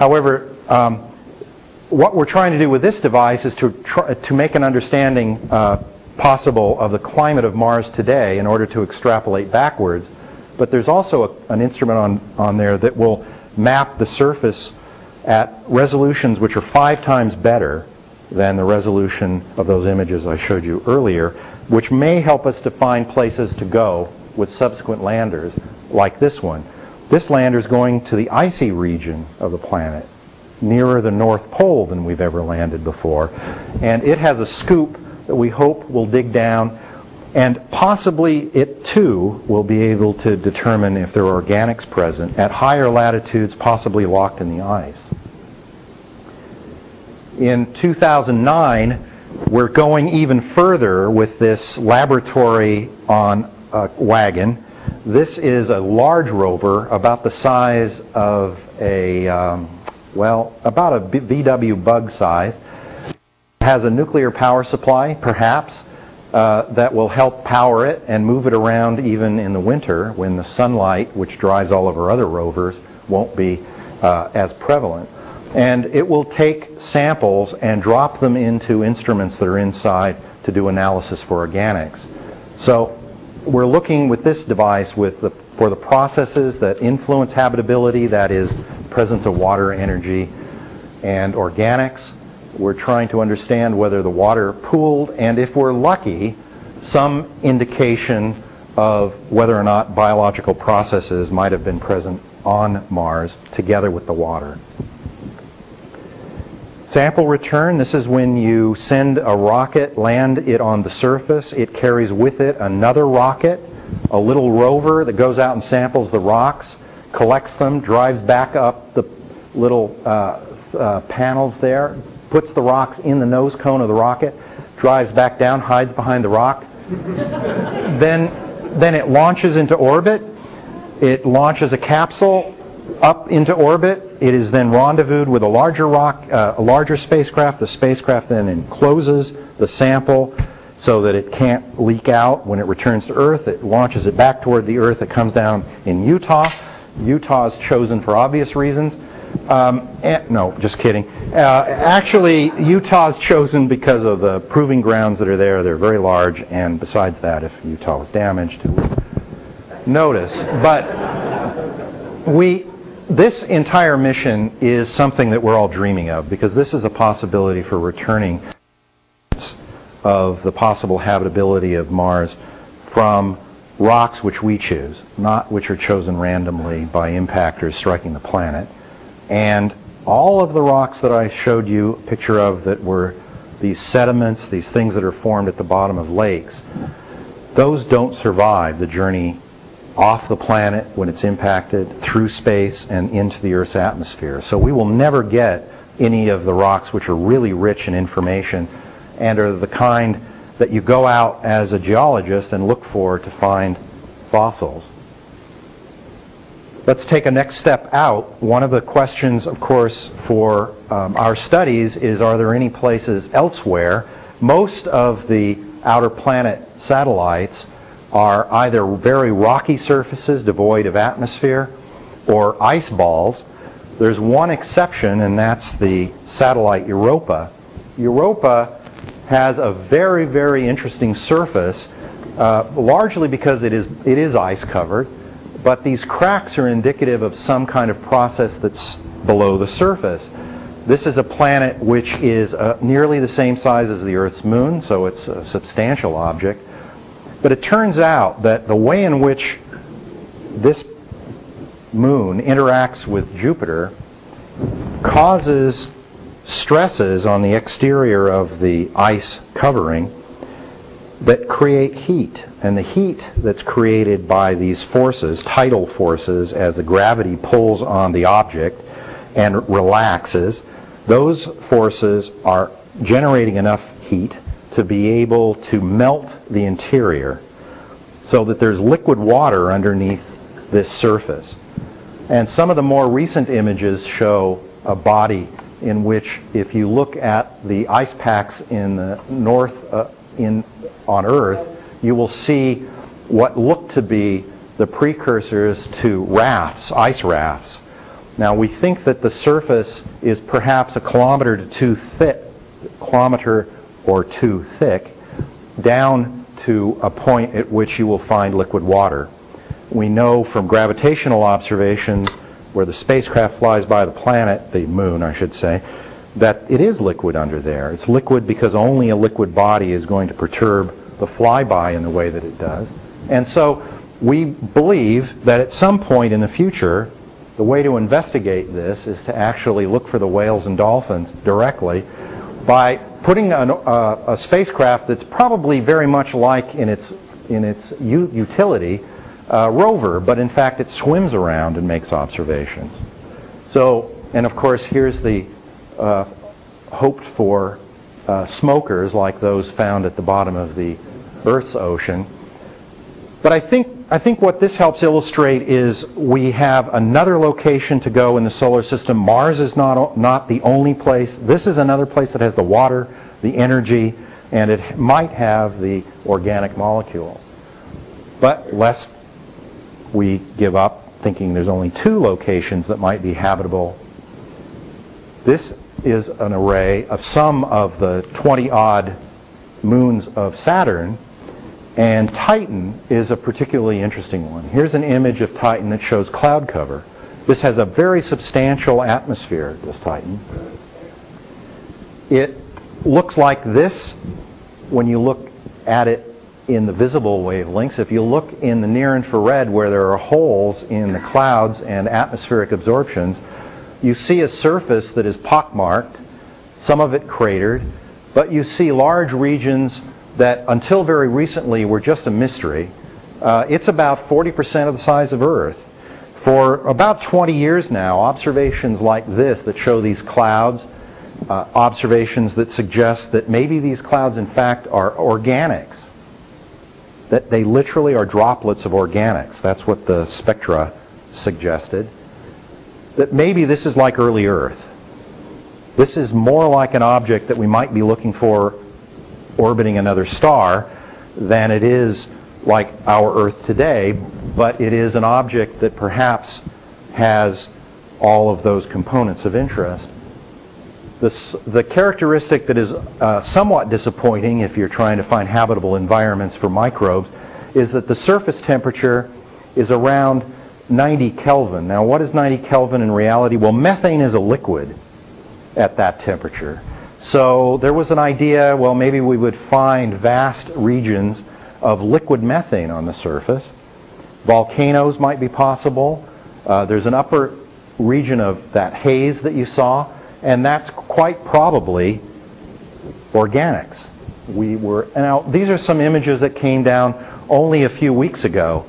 what we're trying to do with this device is to make an understanding possible of the climate of Mars today in order to extrapolate backwards. But there's also an instrument on there that will map the surface at resolutions which are 5 times better than the resolution of those images I showed you earlier, which may help us to find places to go with subsequent landers like this one. This lander is going to the icy region of the planet, nearer the North Pole than we've ever landed before. And it has a scoop that we hope will dig down, and possibly it too will be able to determine if there are organics present at higher latitudes, possibly locked in the ice. In 2009, we're going even further with this laboratory on a wagon. This is a large rover about the size of about a VW Bug size. It has a nuclear power supply, perhaps, that will help power it and move it around even in the winter when the sunlight, which drives all of our other rovers, won't be as prevalent. And it will take samples and drop them into instruments that are inside to do analysis for organics. So we're looking with this device for the processes that influence habitability, that is, presence of water, energy, and organics. We're trying to understand whether the water pooled, and if we're lucky, some indication of whether or not biological processes might have been present on Mars together with the water. Sample return, this is when you send a rocket, land it on the surface. It carries with it another rocket, a little rover that goes out and samples the rocks, collects them, drives back up the little panels there, puts the rocks in the nose cone of the rocket, drives back down, hides behind the rock. Then it launches into orbit. It launches a capsule up into orbit. It is then rendezvoused with a larger spacecraft. The spacecraft then encloses the sample so that it can't leak out when it returns to Earth. It launches it back toward the Earth. It comes down in Utah. Utah is chosen for obvious reasons. No, just kidding. Actually, Utah is chosen because of the proving grounds that are there. They're very large, and besides that, if Utah was damaged, notice. But this entire mission is something that we're all dreaming of, because this is a possibility for returning of the possible habitability of Mars from rocks which we choose, not which are chosen randomly by impactors striking the planet. And all of the rocks that I showed you a picture of that were these sediments, these things that are formed at the bottom of lakes, those don't survive the journey off the planet when it's impacted, through space, and into the Earth's atmosphere. So we will never get any of the rocks which are really rich in information and are the kind that you go out as a geologist and look for to find fossils. Let's take a next step out. One of the questions, of course, for our studies is, are there any places elsewhere? Most of the outer planet satellites are either very rocky surfaces devoid of atmosphere or ice balls. There's one exception, and that's the satellite Europa. Europa has a very, very interesting surface, largely because it is ice covered, but these cracks are indicative of some kind of process that's below the surface. This is a planet which is nearly the same size as the Earth's moon, so it's a substantial object. But it turns out that the way in which this moon interacts with Jupiter causes stresses on the exterior of the ice covering that create heat. And the heat that's created by these forces, tidal forces, as the gravity pulls on the object and relaxes, those forces are generating enough heat to be able to melt the interior so that there's liquid water underneath this surface. And some of the more recent images show a body in which, if you look at the ice packs in the north on Earth, you will see what look to be the precursors to rafts, ice rafts. Now, we think that the surface is perhaps a kilometer or two thick, down to a point at which you will find liquid water. We know from gravitational observations where the spacecraft flies by the planet, the moon I should say, that it is liquid under there. It's liquid because only a liquid body is going to perturb the flyby in the way that it does. And so we believe that at some point in the future, the way to investigate this is to actually look for the whales and dolphins directly by putting a spacecraft that's probably very much like in its utility rover, but in fact it swims around and makes observations. So, and of course here's the hoped for smokers like those found at the bottom of the Earth's ocean. But I think what this helps illustrate is we have another location to go in the solar system. Mars is not the only place. This is another place that has the water, the energy, and it might have the organic molecules. But lest we give up thinking there's only two locations that might be habitable, this is an array of some of the 20-odd moons of Saturn, and Titan is a particularly interesting one. Here's an image of Titan that shows cloud cover. This has a very substantial atmosphere, this Titan. It looks like this when you look at it in the visible wavelengths. If you look in the near infrared where there are holes in the clouds and atmospheric absorptions, you see a surface that is pockmarked, some of it cratered, but you see large regions that until very recently were just a mystery. It's about 40% of the size of Earth. For about 20 years now, observations like this that show these clouds, observations that suggest that maybe these clouds in fact are organics, that they literally are droplets of organics. That's what the spectra suggested. That maybe this is like early Earth. This is more like an object that we might be looking for orbiting another star than it is like our Earth today, but it is an object that perhaps has all of those components of interest. The characteristic that is somewhat disappointing if you're trying to find habitable environments for microbes is that the surface temperature is around 90 Kelvin. Now, what is 90 Kelvin in reality? Well, methane is a liquid at that temperature. So there was an idea, well, maybe we would find vast regions of liquid methane on the surface. Volcanoes might be possible. There's an upper region of that haze that you saw, and that's quite probably organics. Now, these are some images that came down only a few weeks ago.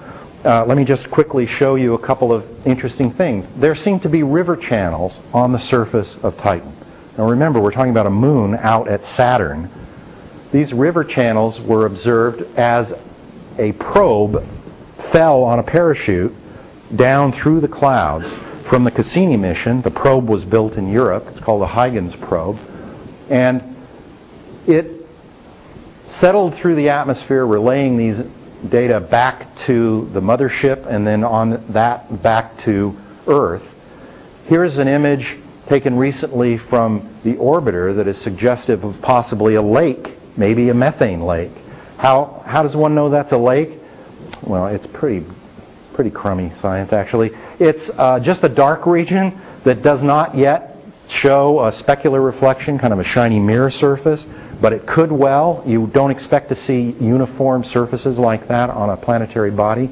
let me just quickly show you a couple of interesting things. There seem to be river channels on the surface of Titan. Now remember, we're talking about a moon out at Saturn. These river channels were observed as a probe fell on a parachute down through the clouds from the Cassini mission. The probe was built in Europe. It's called the Huygens probe. And it settled through the atmosphere, relaying these data back to the mothership and then on that back to Earth. Here's an image taken recently from the orbiter that is suggestive of possibly a lake, maybe a methane lake. How does one know that's a lake? Well, it's pretty crummy science, actually. It's just a dark region that does not yet show a specular reflection, kind of a shiny mirror surface, but it could well. You don't expect to see uniform surfaces like that on a planetary body.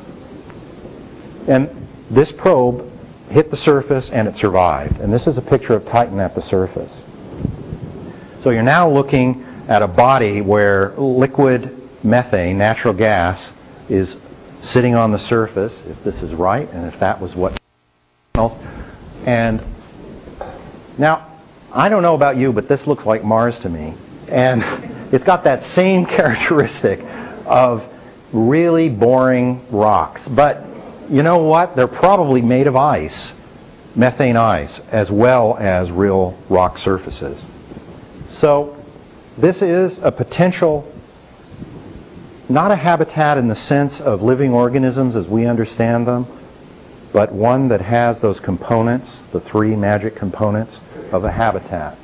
And this probe hit the surface and it survived. And this is a picture of Titan at the surface. So you're now looking at a body where liquid methane, natural gas, is sitting on the surface, if this is right, and if that was what... And now, I don't know about you, but this looks like Mars to me. And it's got that same characteristic of really boring rocks. But you know what? They're probably made of ice, methane ice, as well as real rock surfaces. So this is a potential, not a habitat in the sense of living organisms as we understand them, but one that has those components, the three magic components of a habitat.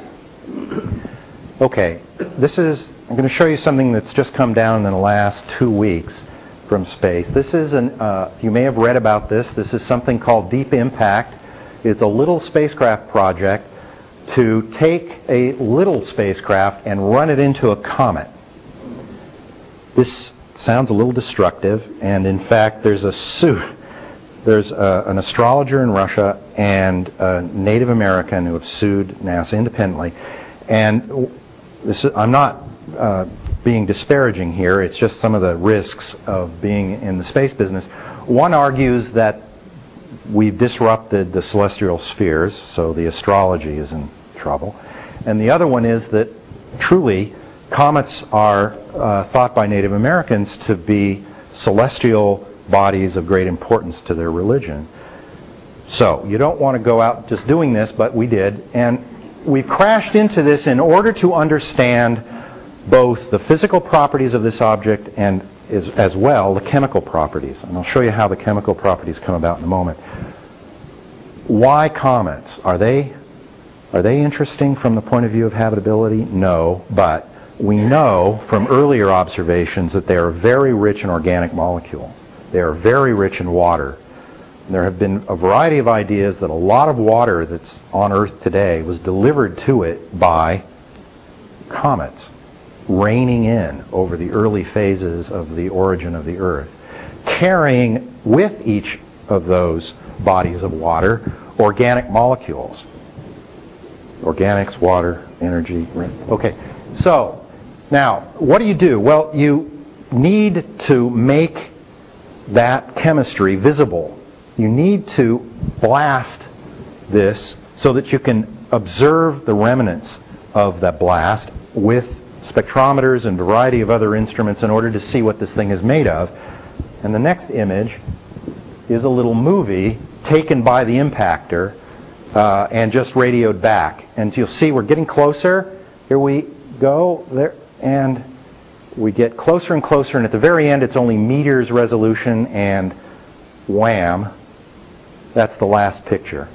Okay, I'm going to show you something that's just come down in the last 2 weeks from space. This is you may have read about this. This is something called Deep Impact. It's a little spacecraft project to take a little spacecraft and run it into a comet. This sounds a little destructive, and in fact, there's a suit. There's an astrologer in Russia and a Native American who have sued NASA independently. And I'm not being disparaging here. It's just some of the risks of being in the space business. One argues that we've disrupted the celestial spheres, so the astrology is in trouble. And the other one is that truly comets are thought by Native Americans to be celestial bodies of great importance to their religion. So you don't want to go out just doing this, but we did. And we've crashed into this in order to understand both the physical properties of this object and as well the chemical properties. And I'll show you how the chemical properties come about in a moment. Why comets? Are they interesting from the point of view of habitability? No, but we know from earlier observations that they are very rich in organic molecules. They are very rich in water. And there have been a variety of ideas that a lot of water that's on Earth today was delivered to it by comets raining in over the early phases of the origin of the Earth, carrying with each of those bodies of water organic molecules. Organics, water, energy. Okay, so now what do? Well, you need to make that chemistry visible. You need to blast this so that you can observe the remnants of that blast with spectrometers and a variety of other instruments in order to see what this thing is made of. And the next image is a little movie taken by the impactor and just radioed back. And you'll see we're getting closer. Here we go. There, and we get closer and closer, and at the very end it's only meters resolution, and wham, that's the last picture.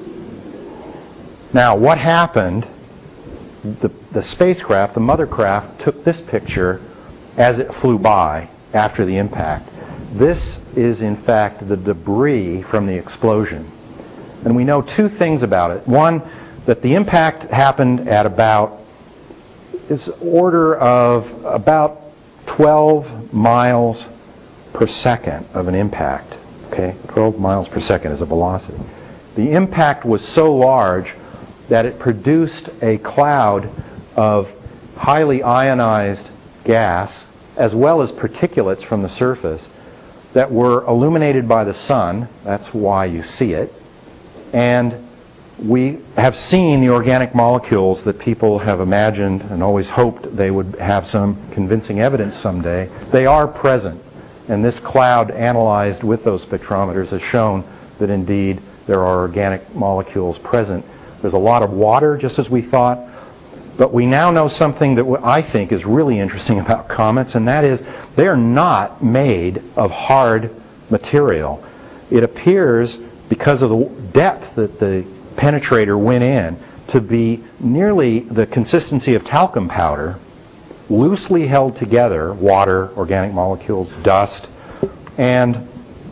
Now what happened, the spacecraft, the mothercraft, took this picture as it flew by after the impact. This is in fact the debris from the explosion. And we know two things about it. One, that the impact happened at about this order of about 12 miles per second of an impact. Okay, 12 miles per second is a velocity. The impact was so large that it produced a cloud of highly ionized gas as well as particulates from the surface that were illuminated by the sun. That's why you see it. And we have seen the organic molecules that people have imagined and always hoped they would have some convincing evidence someday. They are present. And this cloud analyzed with those spectrometers has shown that indeed there are organic molecules present. There's a lot of water, just as we thought. But we now know something that I think is really interesting about comets, and that is they are not made of hard material. It appears, because of the depth that the penetrator went in, to be nearly the consistency of talcum powder, loosely held together, water, organic molecules, dust, and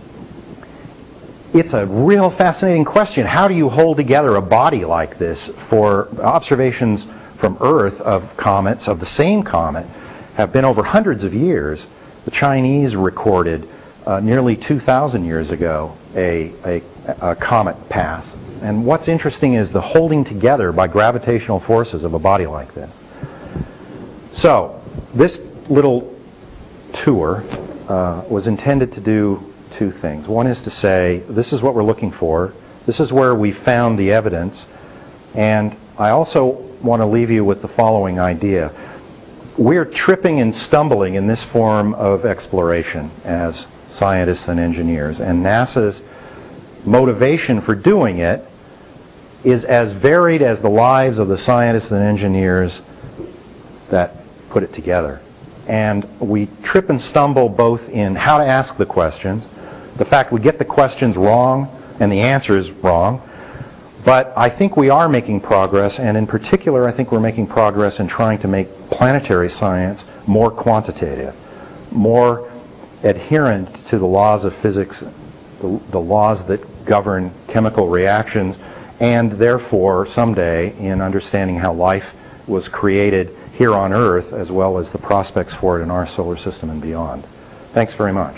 it's a real fascinating question. How do you hold together a body like this? For observations from Earth of comets, of the same comet, have been over hundreds of years. The Chinese recorded nearly 2,000 years ago a comet pass. And what's interesting is the holding together by gravitational forces of a body like this. So, this little tour was intended to do two things. One is to say, this is what we're looking for. This is where we found the evidence. And I also want to leave you with the following idea. We're tripping and stumbling in this form of exploration as scientists and engineers. And NASA's motivation for doing it is as varied as the lives of the scientists and engineers that put it together. And we trip and stumble both in how to ask the questions, the fact we get the questions wrong and the answers wrong, but I think we are making progress, and in particular I think we're making progress in trying to make planetary science more quantitative, more adherent to the laws of physics, the laws that govern chemical reactions, and therefore someday in understanding how life was created here on Earth, as well as the prospects for it in our solar system and beyond. Thanks very much.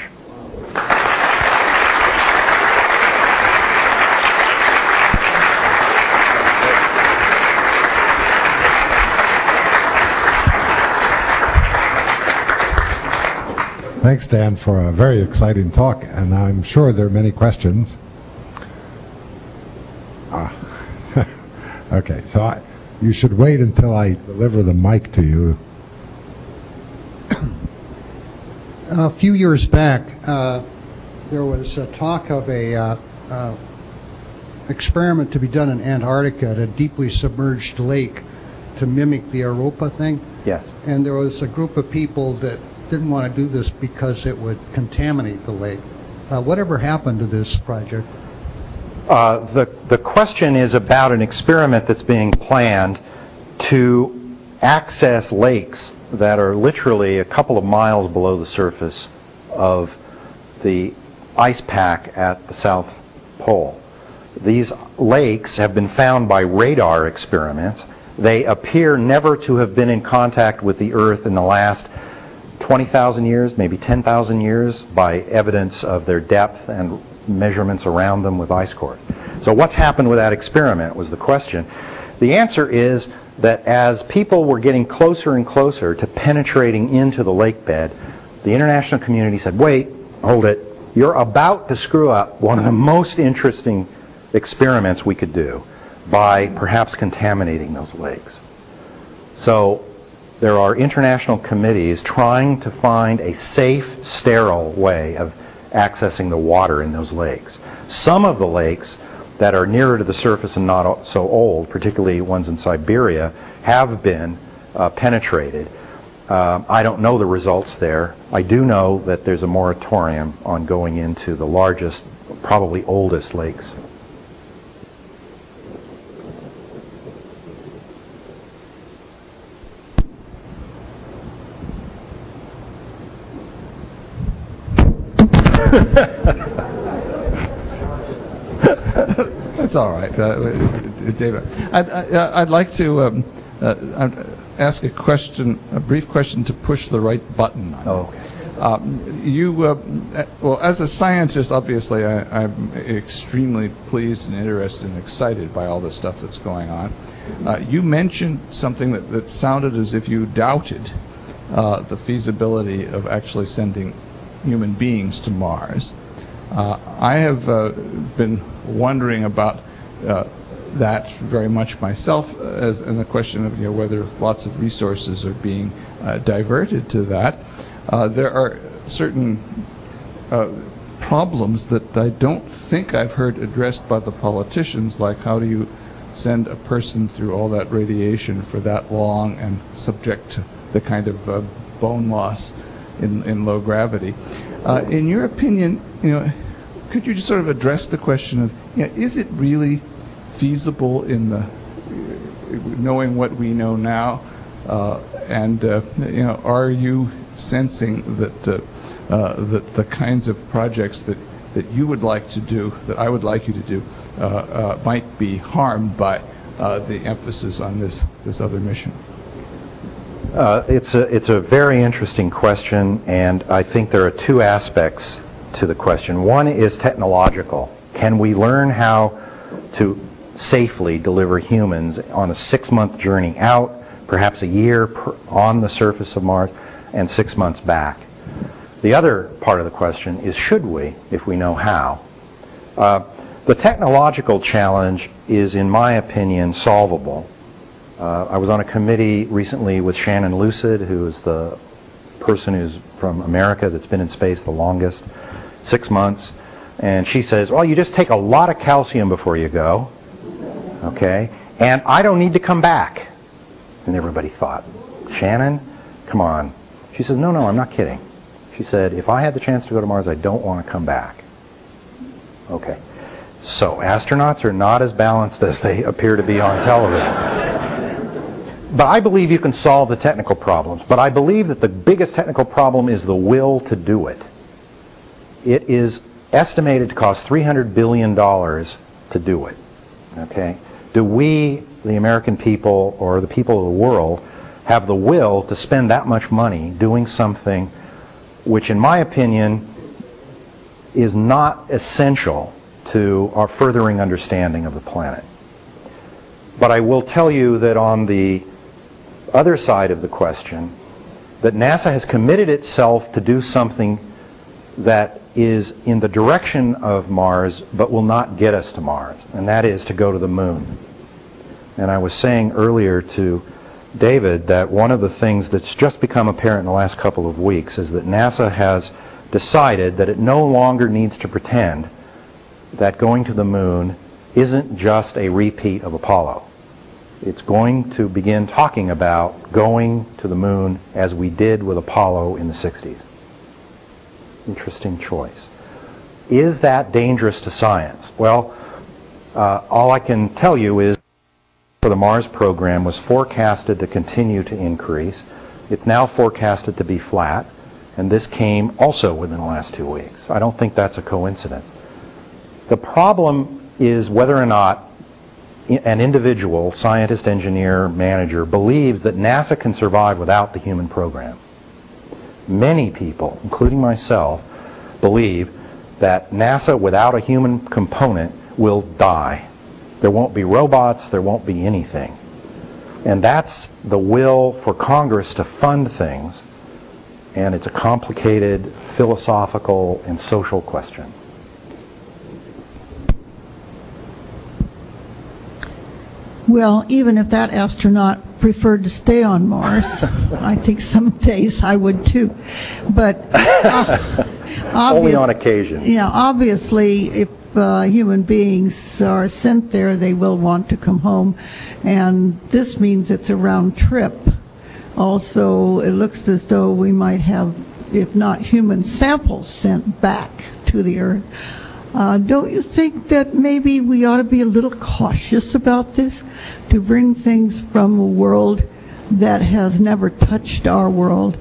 Thanks, Dan, for a very exciting talk, and I'm sure there are many questions. Okay, so you should wait until I deliver the mic to you. A few years back, there was a talk of a experiment to be done in Antarctica at a deeply submerged lake to mimic the Europa thing. Yes. And there was a group of people that didn't want to do this because it would contaminate the lake. Whatever happened to this project? The question is about an experiment that's being planned to access lakes that are literally a couple of miles below the surface of the ice pack at the South Pole. These lakes have been found by radar experiments. They appear never to have been in contact with the Earth in the last 20,000 years, maybe 10,000 years, by evidence of their depth and measurements around them with ice cores. So what's happened with that experiment was the question. The answer is that as people were getting closer and closer to penetrating into the lake bed, the international community said, wait, hold it, you're about to screw up one of the most interesting experiments we could do by perhaps contaminating those lakes. So there are international committees trying to find a safe, sterile way of accessing the water in those lakes. Some of the lakes that are nearer to the surface and not so old, particularly ones in Siberia, have been penetrated. I don't know the results there. I do know that there's a moratorium on going into the largest, probably oldest lakes. That's all right, David. I'd like to ask a question, a brief question, to push the right button on. Oh, okay. Well, as a scientist, obviously, I'm extremely pleased and interested and excited by all this stuff that's going on. You mentioned something that sounded as if you doubted the feasibility of actually sending human beings to Mars. I have been wondering about that very much myself, as in the question of whether lots of resources are being diverted to that. There are certain problems that I don't think I've heard addressed by the politicians, like how do you send a person through all that radiation for that long and subject to the kind of bone loss in low gravity. In your opinion, could you just sort of address the question of, is it really feasible in the knowing what we know now, and are you sensing that that the kinds of projects that you would like to do, that I would like you to do, might be harmed by the emphasis on this other mission? It's a very interesting question, and I think there are two aspects to the question. One is technological. Can we learn how to safely deliver humans on a 6-month journey out, perhaps a year on the surface of Mars, and 6 months back? The other part of the question is, should we, if we know how? The technological challenge is, in my opinion, solvable. I was on a committee recently with Shannon Lucid, who is the person who's from America that's been in space the longest, 6 months. And she says, well, you just take a lot of calcium before you go, okay? And I don't need to come back. And everybody thought, Shannon, come on. She says, no, I'm not kidding. She said, if I had the chance to go to Mars, I don't want to come back. Okay. So astronauts are not as balanced as they appear to be on television. But I believe you can solve the technical problems. But I believe that the biggest technical problem is the will to do it. It is estimated to cost $300 billion to do it. Okay? Do we, the American people, or the people of the world, have the will to spend that much money doing something which, in my opinion, is not essential to our furthering understanding of the planet? But I will tell you that on the other side of the question, that NASA has committed itself to do something that is in the direction of Mars but will not get us to Mars, and that is to go to the moon. And I was saying earlier to David that one of the things that's just become apparent in the last couple of weeks is that NASA has decided that it no longer needs to pretend that going to the moon isn't just a repeat of Apollo. It's going to begin talking about going to the moon as we did with Apollo in the 60s. Interesting choice. Is that dangerous to science? Well, all I can tell you is for the Mars program was forecasted to continue to increase. It's now forecasted to be flat, and this came also within the last 2 weeks. I don't think that's a coincidence. The problem is whether or not an individual, scientist, engineer, manager, believes that NASA can survive without the human program. Many people, including myself, believe that NASA without a human component will die. There won't be robots, there won't be anything. And that's the will for Congress to fund things, and it's a complicated philosophical and social question. Well, even if that astronaut preferred to stay on Mars, I think some days I would too. But only on occasion. Yeah, obviously, if human beings are sent there, they will want to come home, and this means it's a round trip. Also, it looks as though we might have, if not human samples, sent back to the Earth. Don't you think that maybe we ought to be a little cautious about this, to bring things from a world that has never touched our world?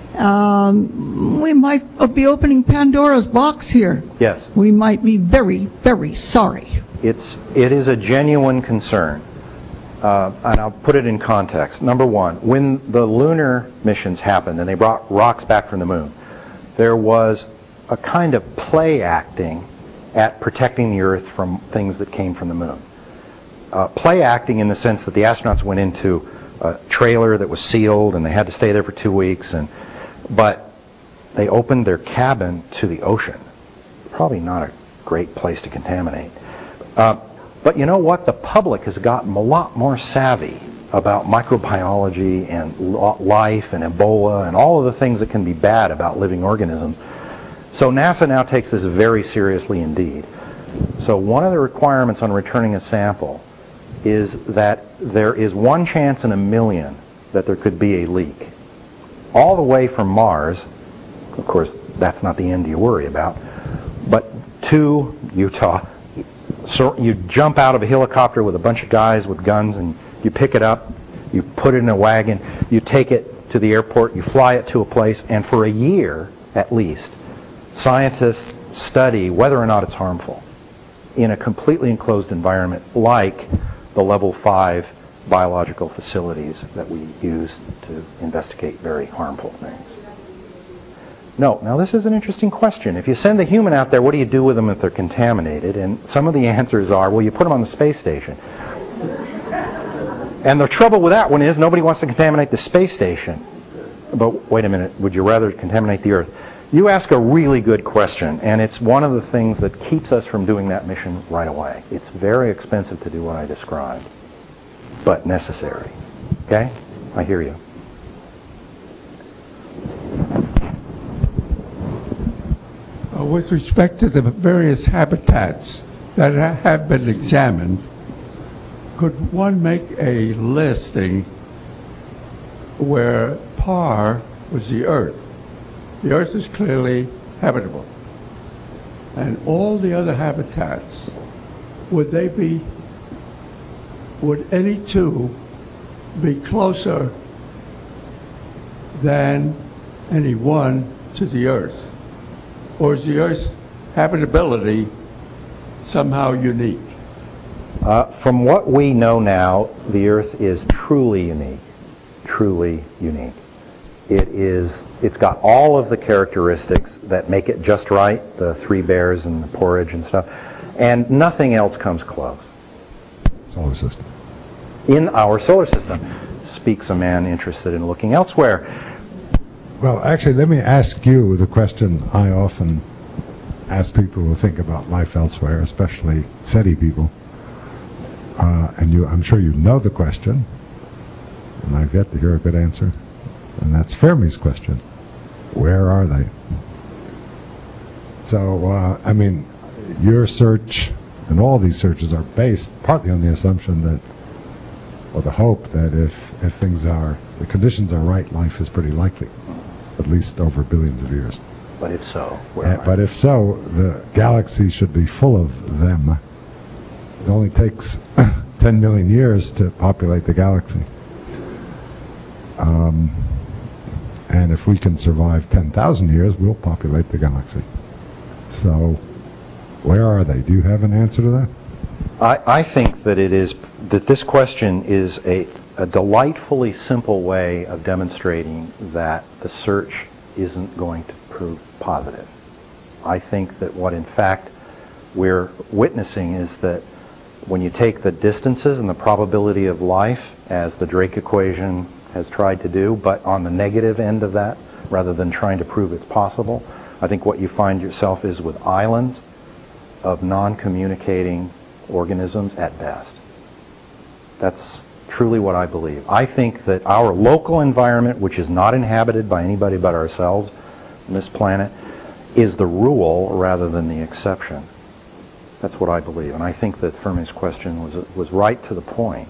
We might be opening Pandora's box here. Yes. We might be very, very sorry. It is a genuine concern. And I'll put it in context. Number one, when the lunar missions happened and they brought rocks back from the moon, there was a kind of play acting at protecting the Earth from things that came from the moon. Play acting in the sense that the astronauts went into a trailer that was sealed and they had to stay there for 2 weeks. But they opened their cabin to the ocean. Probably not a great place to contaminate. But you know what? The public has gotten a lot more savvy about microbiology and life and Ebola and all of the things that can be bad about living organisms. So NASA now takes this very seriously indeed. So one of the requirements on returning a sample is that there is one chance in a million that there could be a leak. All the way from Mars, of course, that's not the end you worry about, but to Utah, so you jump out of a helicopter with a bunch of guys with guns and you pick it up, you put it in a wagon, you take it to the airport, you fly it to a place, and for a year at least, scientists study whether or not it's harmful in a completely enclosed environment like the level 5 biological facilities that we use to investigate very harmful things. No, now this is an interesting question. If you send the human out there, what do you do with them if they're contaminated? And some of the answers are, well, you put them on the space station. And the trouble with that one is nobody wants to contaminate the space station. But wait a minute, would you rather contaminate the Earth? You ask a really good question, and it's one of the things that keeps us from doing that mission right away. It's very expensive to do what I described, but necessary. Okay? I hear you. With respect to the various habitats that have been examined, could one make a listing where par was the Earth? The Earth is clearly habitable. And all the other habitats, would any two be closer than any one to the Earth? Or is the Earth's habitability somehow unique? From what we know now, the Earth is truly unique. Truly unique. It's got all of the characteristics that make it just right, the 3 bears and the porridge and stuff, and nothing else comes close. Solar system. In our solar system. Speaks a man interested in looking elsewhere. Well, actually, let me ask you the question I often ask people who think about life elsewhere, especially SETI people. And I'm sure you know the question, and I've yet to hear a good answer. And that's Fermi's question. Where are they? So, I mean, your search and all these searches are based partly on the assumption that, or the hope that if things are, the conditions are right, life is pretty likely, at least over billions of years. But if so, but if so, the galaxy should be full of them. It only takes 10 million years to populate the galaxy. And if we can survive 10,000 years, we'll populate the galaxy. So, where are they? Do you have an answer to that? I think that this question is a delightfully simple way of demonstrating that the search isn't going to prove positive. I think that what in fact we're witnessing is that when you take the distances and the probability of life, as the Drake equation has tried to do, but on the negative end of that, rather than trying to prove it's possible, I think what you find yourself is with islands of non-communicating organisms at best. That's truly what I believe. I think that our local environment, which is not inhabited by anybody but ourselves on this planet, is the rule rather than the exception. That's what I believe. And I think that Fermi's question was right to the point.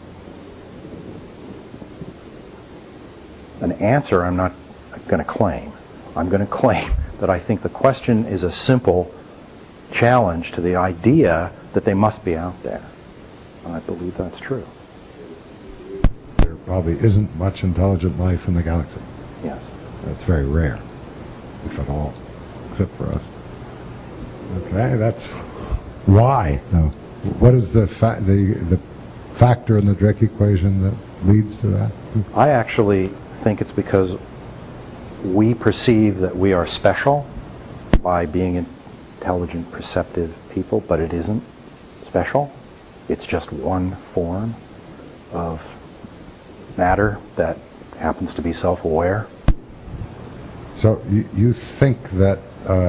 An answer I'm not going to claim. I'm going to claim that I think the question is a simple challenge to the idea that they must be out there. And I believe that's true. There probably isn't much intelligent life in the galaxy. Yes. It's very rare, if at all, except for us. Okay, that's why. Now, what is the factor in the Drake equation that leads to that? I actually think it's because we perceive that we are special by being intelligent, perceptive people, but it isn't special. It's just one form of matter that happens to be self-aware. So you think that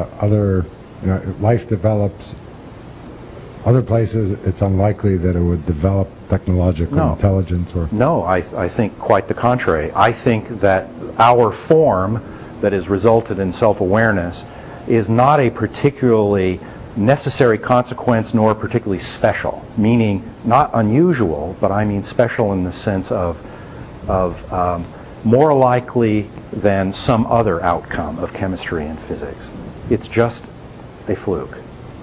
life develops other places, it's unlikely that it would develop technological intelligence? Or No, I think quite the contrary. I think that our form that has resulted in self-awareness is not a particularly necessary consequence nor particularly special, meaning not unusual, but I mean special in the sense of more likely than some other outcome of chemistry and physics. It's just a fluke.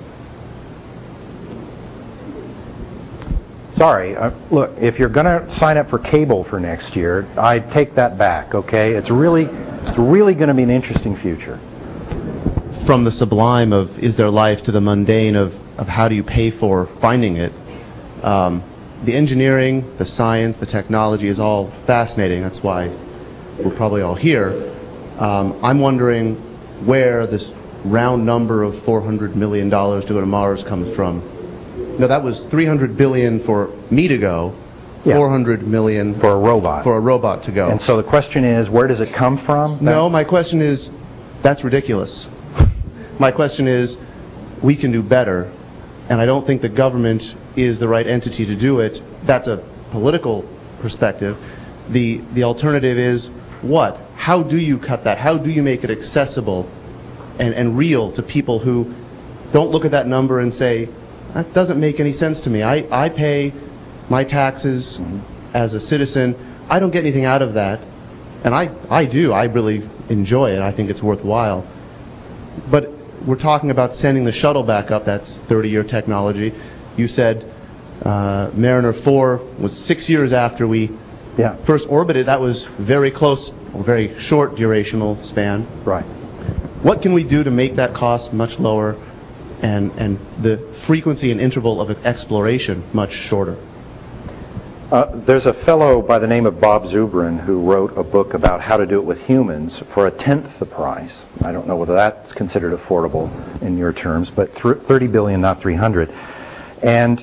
Sorry, look, if you're going to sign up for cable for next year, I take that back, okay? It's really going to be an interesting future. From the sublime of is there life to the mundane of how do you pay for finding it, the engineering, the science, the technology is all fascinating. That's why we're probably all here. I'm wondering where this round number of $400 million to go to Mars comes from. No, that was $300 billion for me to go, $400 million for a robot. For a robot to go. And so the question is, where does it come from? No, my question is, that's ridiculous. My question is, we can do better, and I don't think the government is the right entity to do it. That's a political perspective. The alternative is what? How do you cut that? How do you make it accessible and real to people who don't look at that number and say, that doesn't make any sense to me. I pay my taxes as a citizen. I don't get anything out of that. And I do. I really enjoy it. I think it's worthwhile. But we're talking about sending the shuttle back up. That's 30-year technology. You said Mariner 4 was 6 years after we first orbited. That was very close, or very short durational span. Right. What can we do to make that cost much lower and the frequency and interval of exploration much shorter? There's a fellow by the name of Bob Zubrin who wrote a book about how to do it with humans for a tenth the price. I don't know whether that's considered affordable in your terms, but $30 billion, not 300. And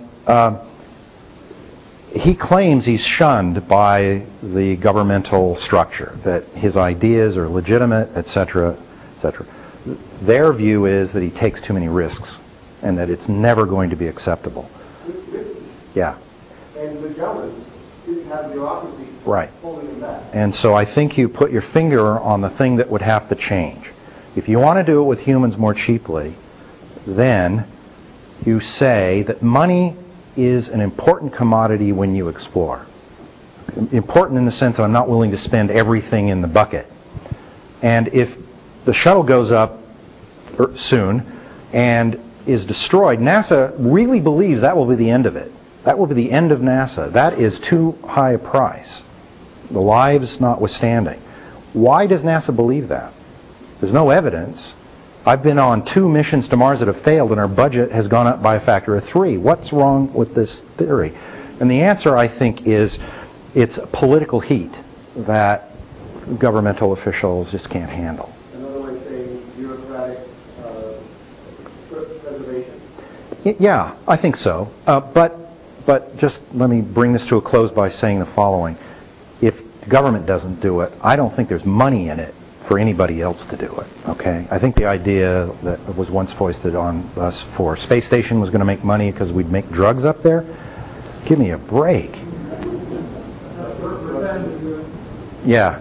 he claims he's shunned by the governmental structure, that his ideas are legitimate, etc., etc. Their view is that he takes too many risks and that it's never going to be acceptable. Yeah. And the government didn't have bureaucracy holding them back. And so I think you put your finger on the thing that would have to change. If you want to do it with humans more cheaply, then you say that money is an important commodity when you explore. Important in the sense that I'm not willing to spend everything in the bucket. And if the shuttle goes up soon and is destroyed, NASA really believes that will be the end of it. That will be the end of NASA. That is too high a price, the lives notwithstanding. Why does NASA believe that? There's no evidence. I've been on 2 missions to Mars that have failed, and our budget has gone up by a factor of 3. What's wrong with this theory? And the answer, I think, is it's political heat that governmental officials just can't handle. Another way of saying bureaucratic preservation. Yeah, I think so. But just let me bring this to a close by saying the following. If the government doesn't do it, I don't think there's money in it for anybody else to do it. Okay? I think the idea that was once foisted on us for space station was going to make money because we'd make drugs up there. Give me a break. Yeah.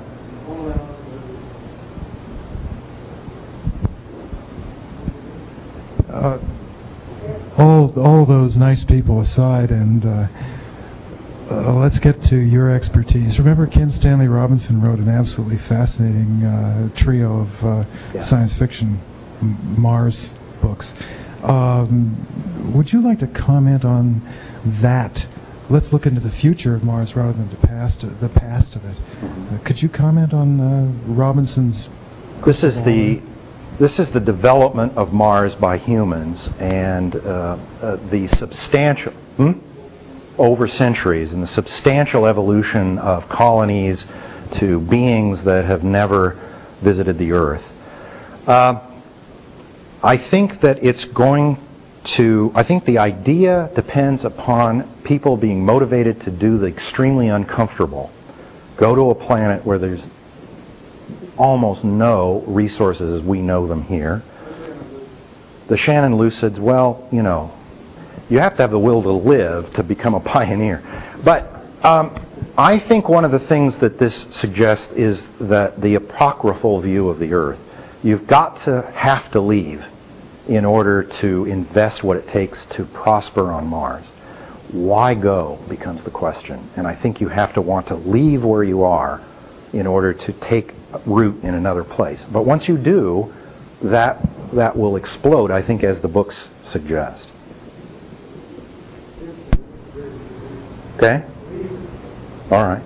All those nice people aside, and let's get to your expertise. Remember, Ken Stanley Robinson wrote an absolutely fascinating trio of science fiction Mars books. Would you like to comment on that? Let's look into the future of Mars rather than the past of it. Could you comment on Robinson's? This is the development of Mars by humans and the substantial over centuries and the substantial evolution of colonies to beings that have never visited the Earth. I think that I think the idea depends upon people being motivated to do the extremely uncomfortable. Go to a planet where there's almost no resources as we know them here. The Shannon Lucids, well, you know, you have to have the will to live to become a pioneer. But I think one of the things that this suggests is that the apocryphal view of the Earth. You've got to have to leave in order to invest what it takes to prosper on Mars. Why go becomes the question. And I think you have to want to leave where you are in order to take root in another place. But once you do, that will explode, I think, as the books suggest. Okay? All right.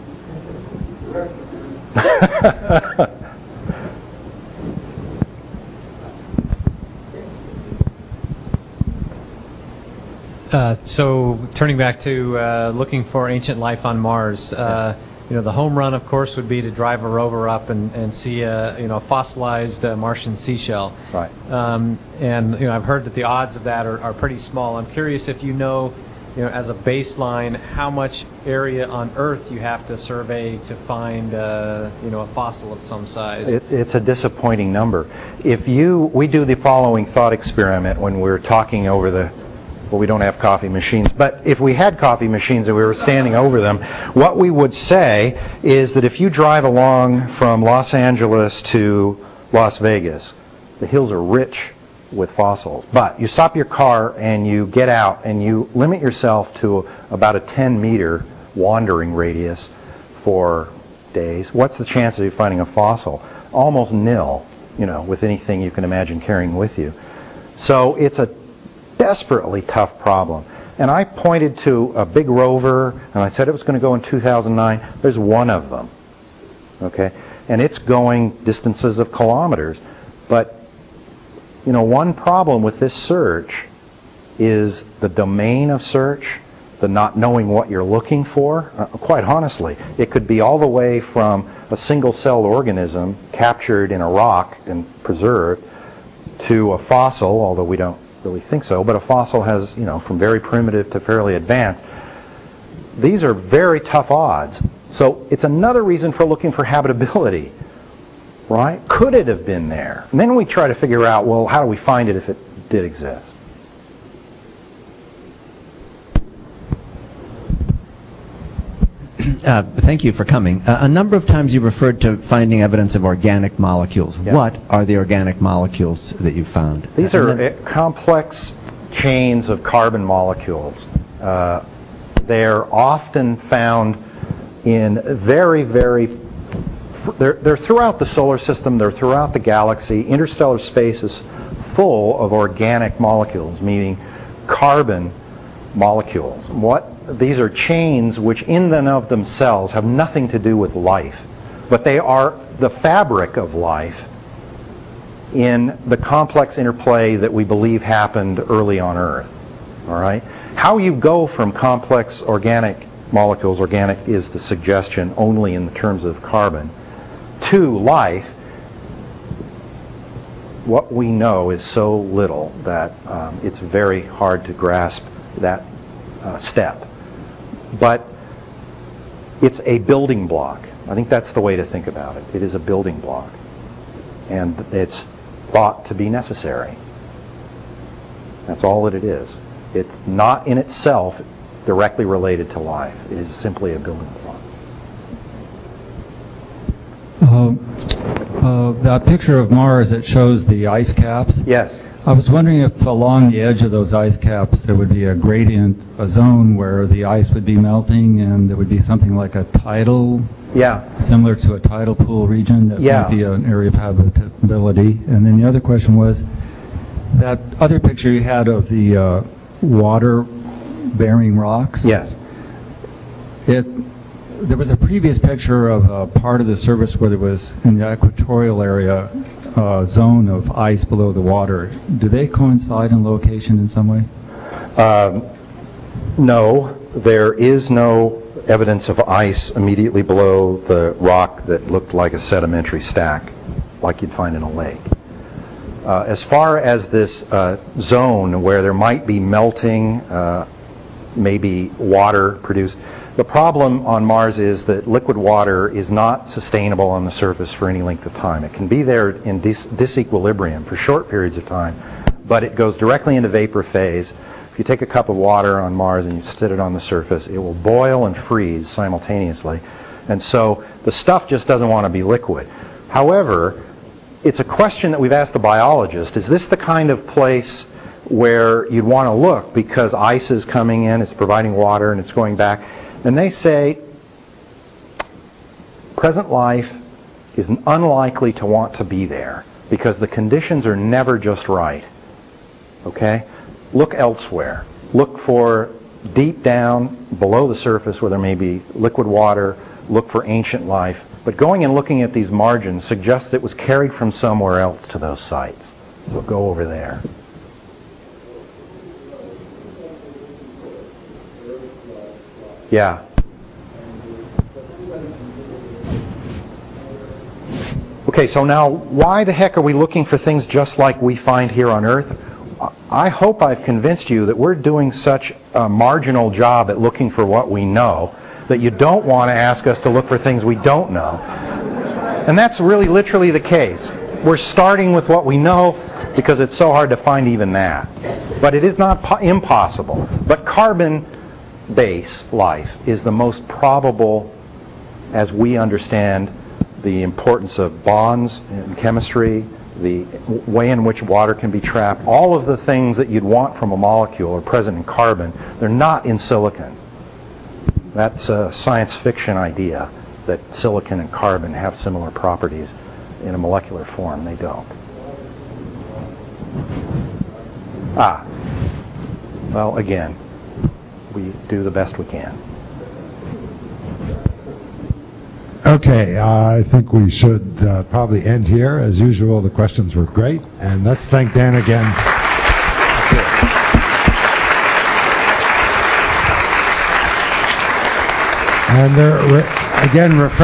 So turning back to looking for ancient life on Mars, you know, the home run, of course, would be to drive a rover up and see a fossilized Martian seashell. Right. And I've heard that the odds of that are pretty small. I'm curious if you know, as a baseline, how much area on Earth you have to survey to find a fossil of some size. It's a disappointing number. We do the following thought experiment when we're talking over well, we don't have coffee machines, but if we had coffee machines and we were standing over them, what we would say is that if you drive along from Los Angeles to Las Vegas, the hills are rich with fossils. But you stop your car and you get out and you limit yourself to about a 10-meter wandering radius for days. What's the chance of you finding a fossil? Almost nil, with anything you can imagine carrying with you. So it's a desperately tough problem. And I pointed to a big rover, and I said it was going to go in 2009. There's one of them, okay? And it's going distances of kilometers. But, one problem with this search is the domain of search, the not knowing what you're looking for. Quite honestly, it could be all the way from a single-celled organism captured in a rock and preserved to a fossil, although we don't really think so, but a fossil has, from very primitive to fairly advanced. These are very tough odds. So it's another reason for looking for habitability, right? Could it have been there? And then we try to figure out, well, how do we find it if it did exist? Thank you for coming. A number of times you referred to finding evidence of organic molecules. Yeah. What are the organic molecules that you found? These are complex chains of carbon molecules. They're often found in very, very... They're throughout the solar system. They're throughout the galaxy. Interstellar space is full of organic molecules, meaning carbon molecules. These are chains which in and of themselves have nothing to do with life, but they are the fabric of life in the complex interplay that we believe happened early on Earth. All right? How you go from complex organic molecules, organic is the suggestion only in the terms of carbon, to life, what we know is so little that it's very hard to grasp that step. But it's a building block. I think that's the way to think about it. It is a building block. And it's thought to be necessary. That's all that it is. It's not in itself directly related to life. It is simply a building block. That picture of Mars that shows the ice caps. Yes. I was wondering if along the edge of those ice caps there would be a gradient, a zone where the ice would be melting and there would be something like a tidal, similar to a tidal pool region that might be an area of habitability. And then the other question was, that other picture you had of the water-bearing rocks. Yes. There was a previous picture of a part of the surface where there was, in the equatorial area, zone of ice below the water. Do they coincide in location in some way? No, there is no evidence of ice immediately below the rock that looked like a sedimentary stack, like you'd find in a lake. As far as this zone where there might be melting, maybe water produced, The problem on Mars is that liquid water is not sustainable on the surface for any length of time. It can be there in disequilibrium for short periods of time, but it goes directly into vapor phase. If you take a cup of water on Mars and you sit it on the surface, it will boil and freeze simultaneously. And so the stuff just doesn't want to be liquid. However, it's a question that we've asked the biologist. Is this the kind of place where you'd want to look because ice is coming in, it's providing water, and it's going back? And they say present life is unlikely to want to be there because the conditions are never just right. Okay? Look elsewhere. Look for deep down below the surface where there may be liquid water. Look for ancient life. But going and looking at these margins suggests it was carried from somewhere else to those sites. So go over there. Yeah. Okay, so now why the heck are we looking for things just like we find here on Earth? I hope I've convinced you that we're doing such a marginal job at looking for what we know that you don't want to ask us to look for things we don't know. And that's really literally the case. We're starting with what we know because it's so hard to find even that. But it is not impossible. But carbon-based life is the most probable as we understand the importance of bonds in chemistry, the way in which water can be trapped. All of the things that you'd want from a molecule are present in carbon. They're not in silicon. That's a science fiction idea that silicon and carbon have similar properties in a molecular form. They don't. Well, again, we do the best we can. Okay, I think we should probably end here. As usual, the questions were great, and let's thank Dan again. And again,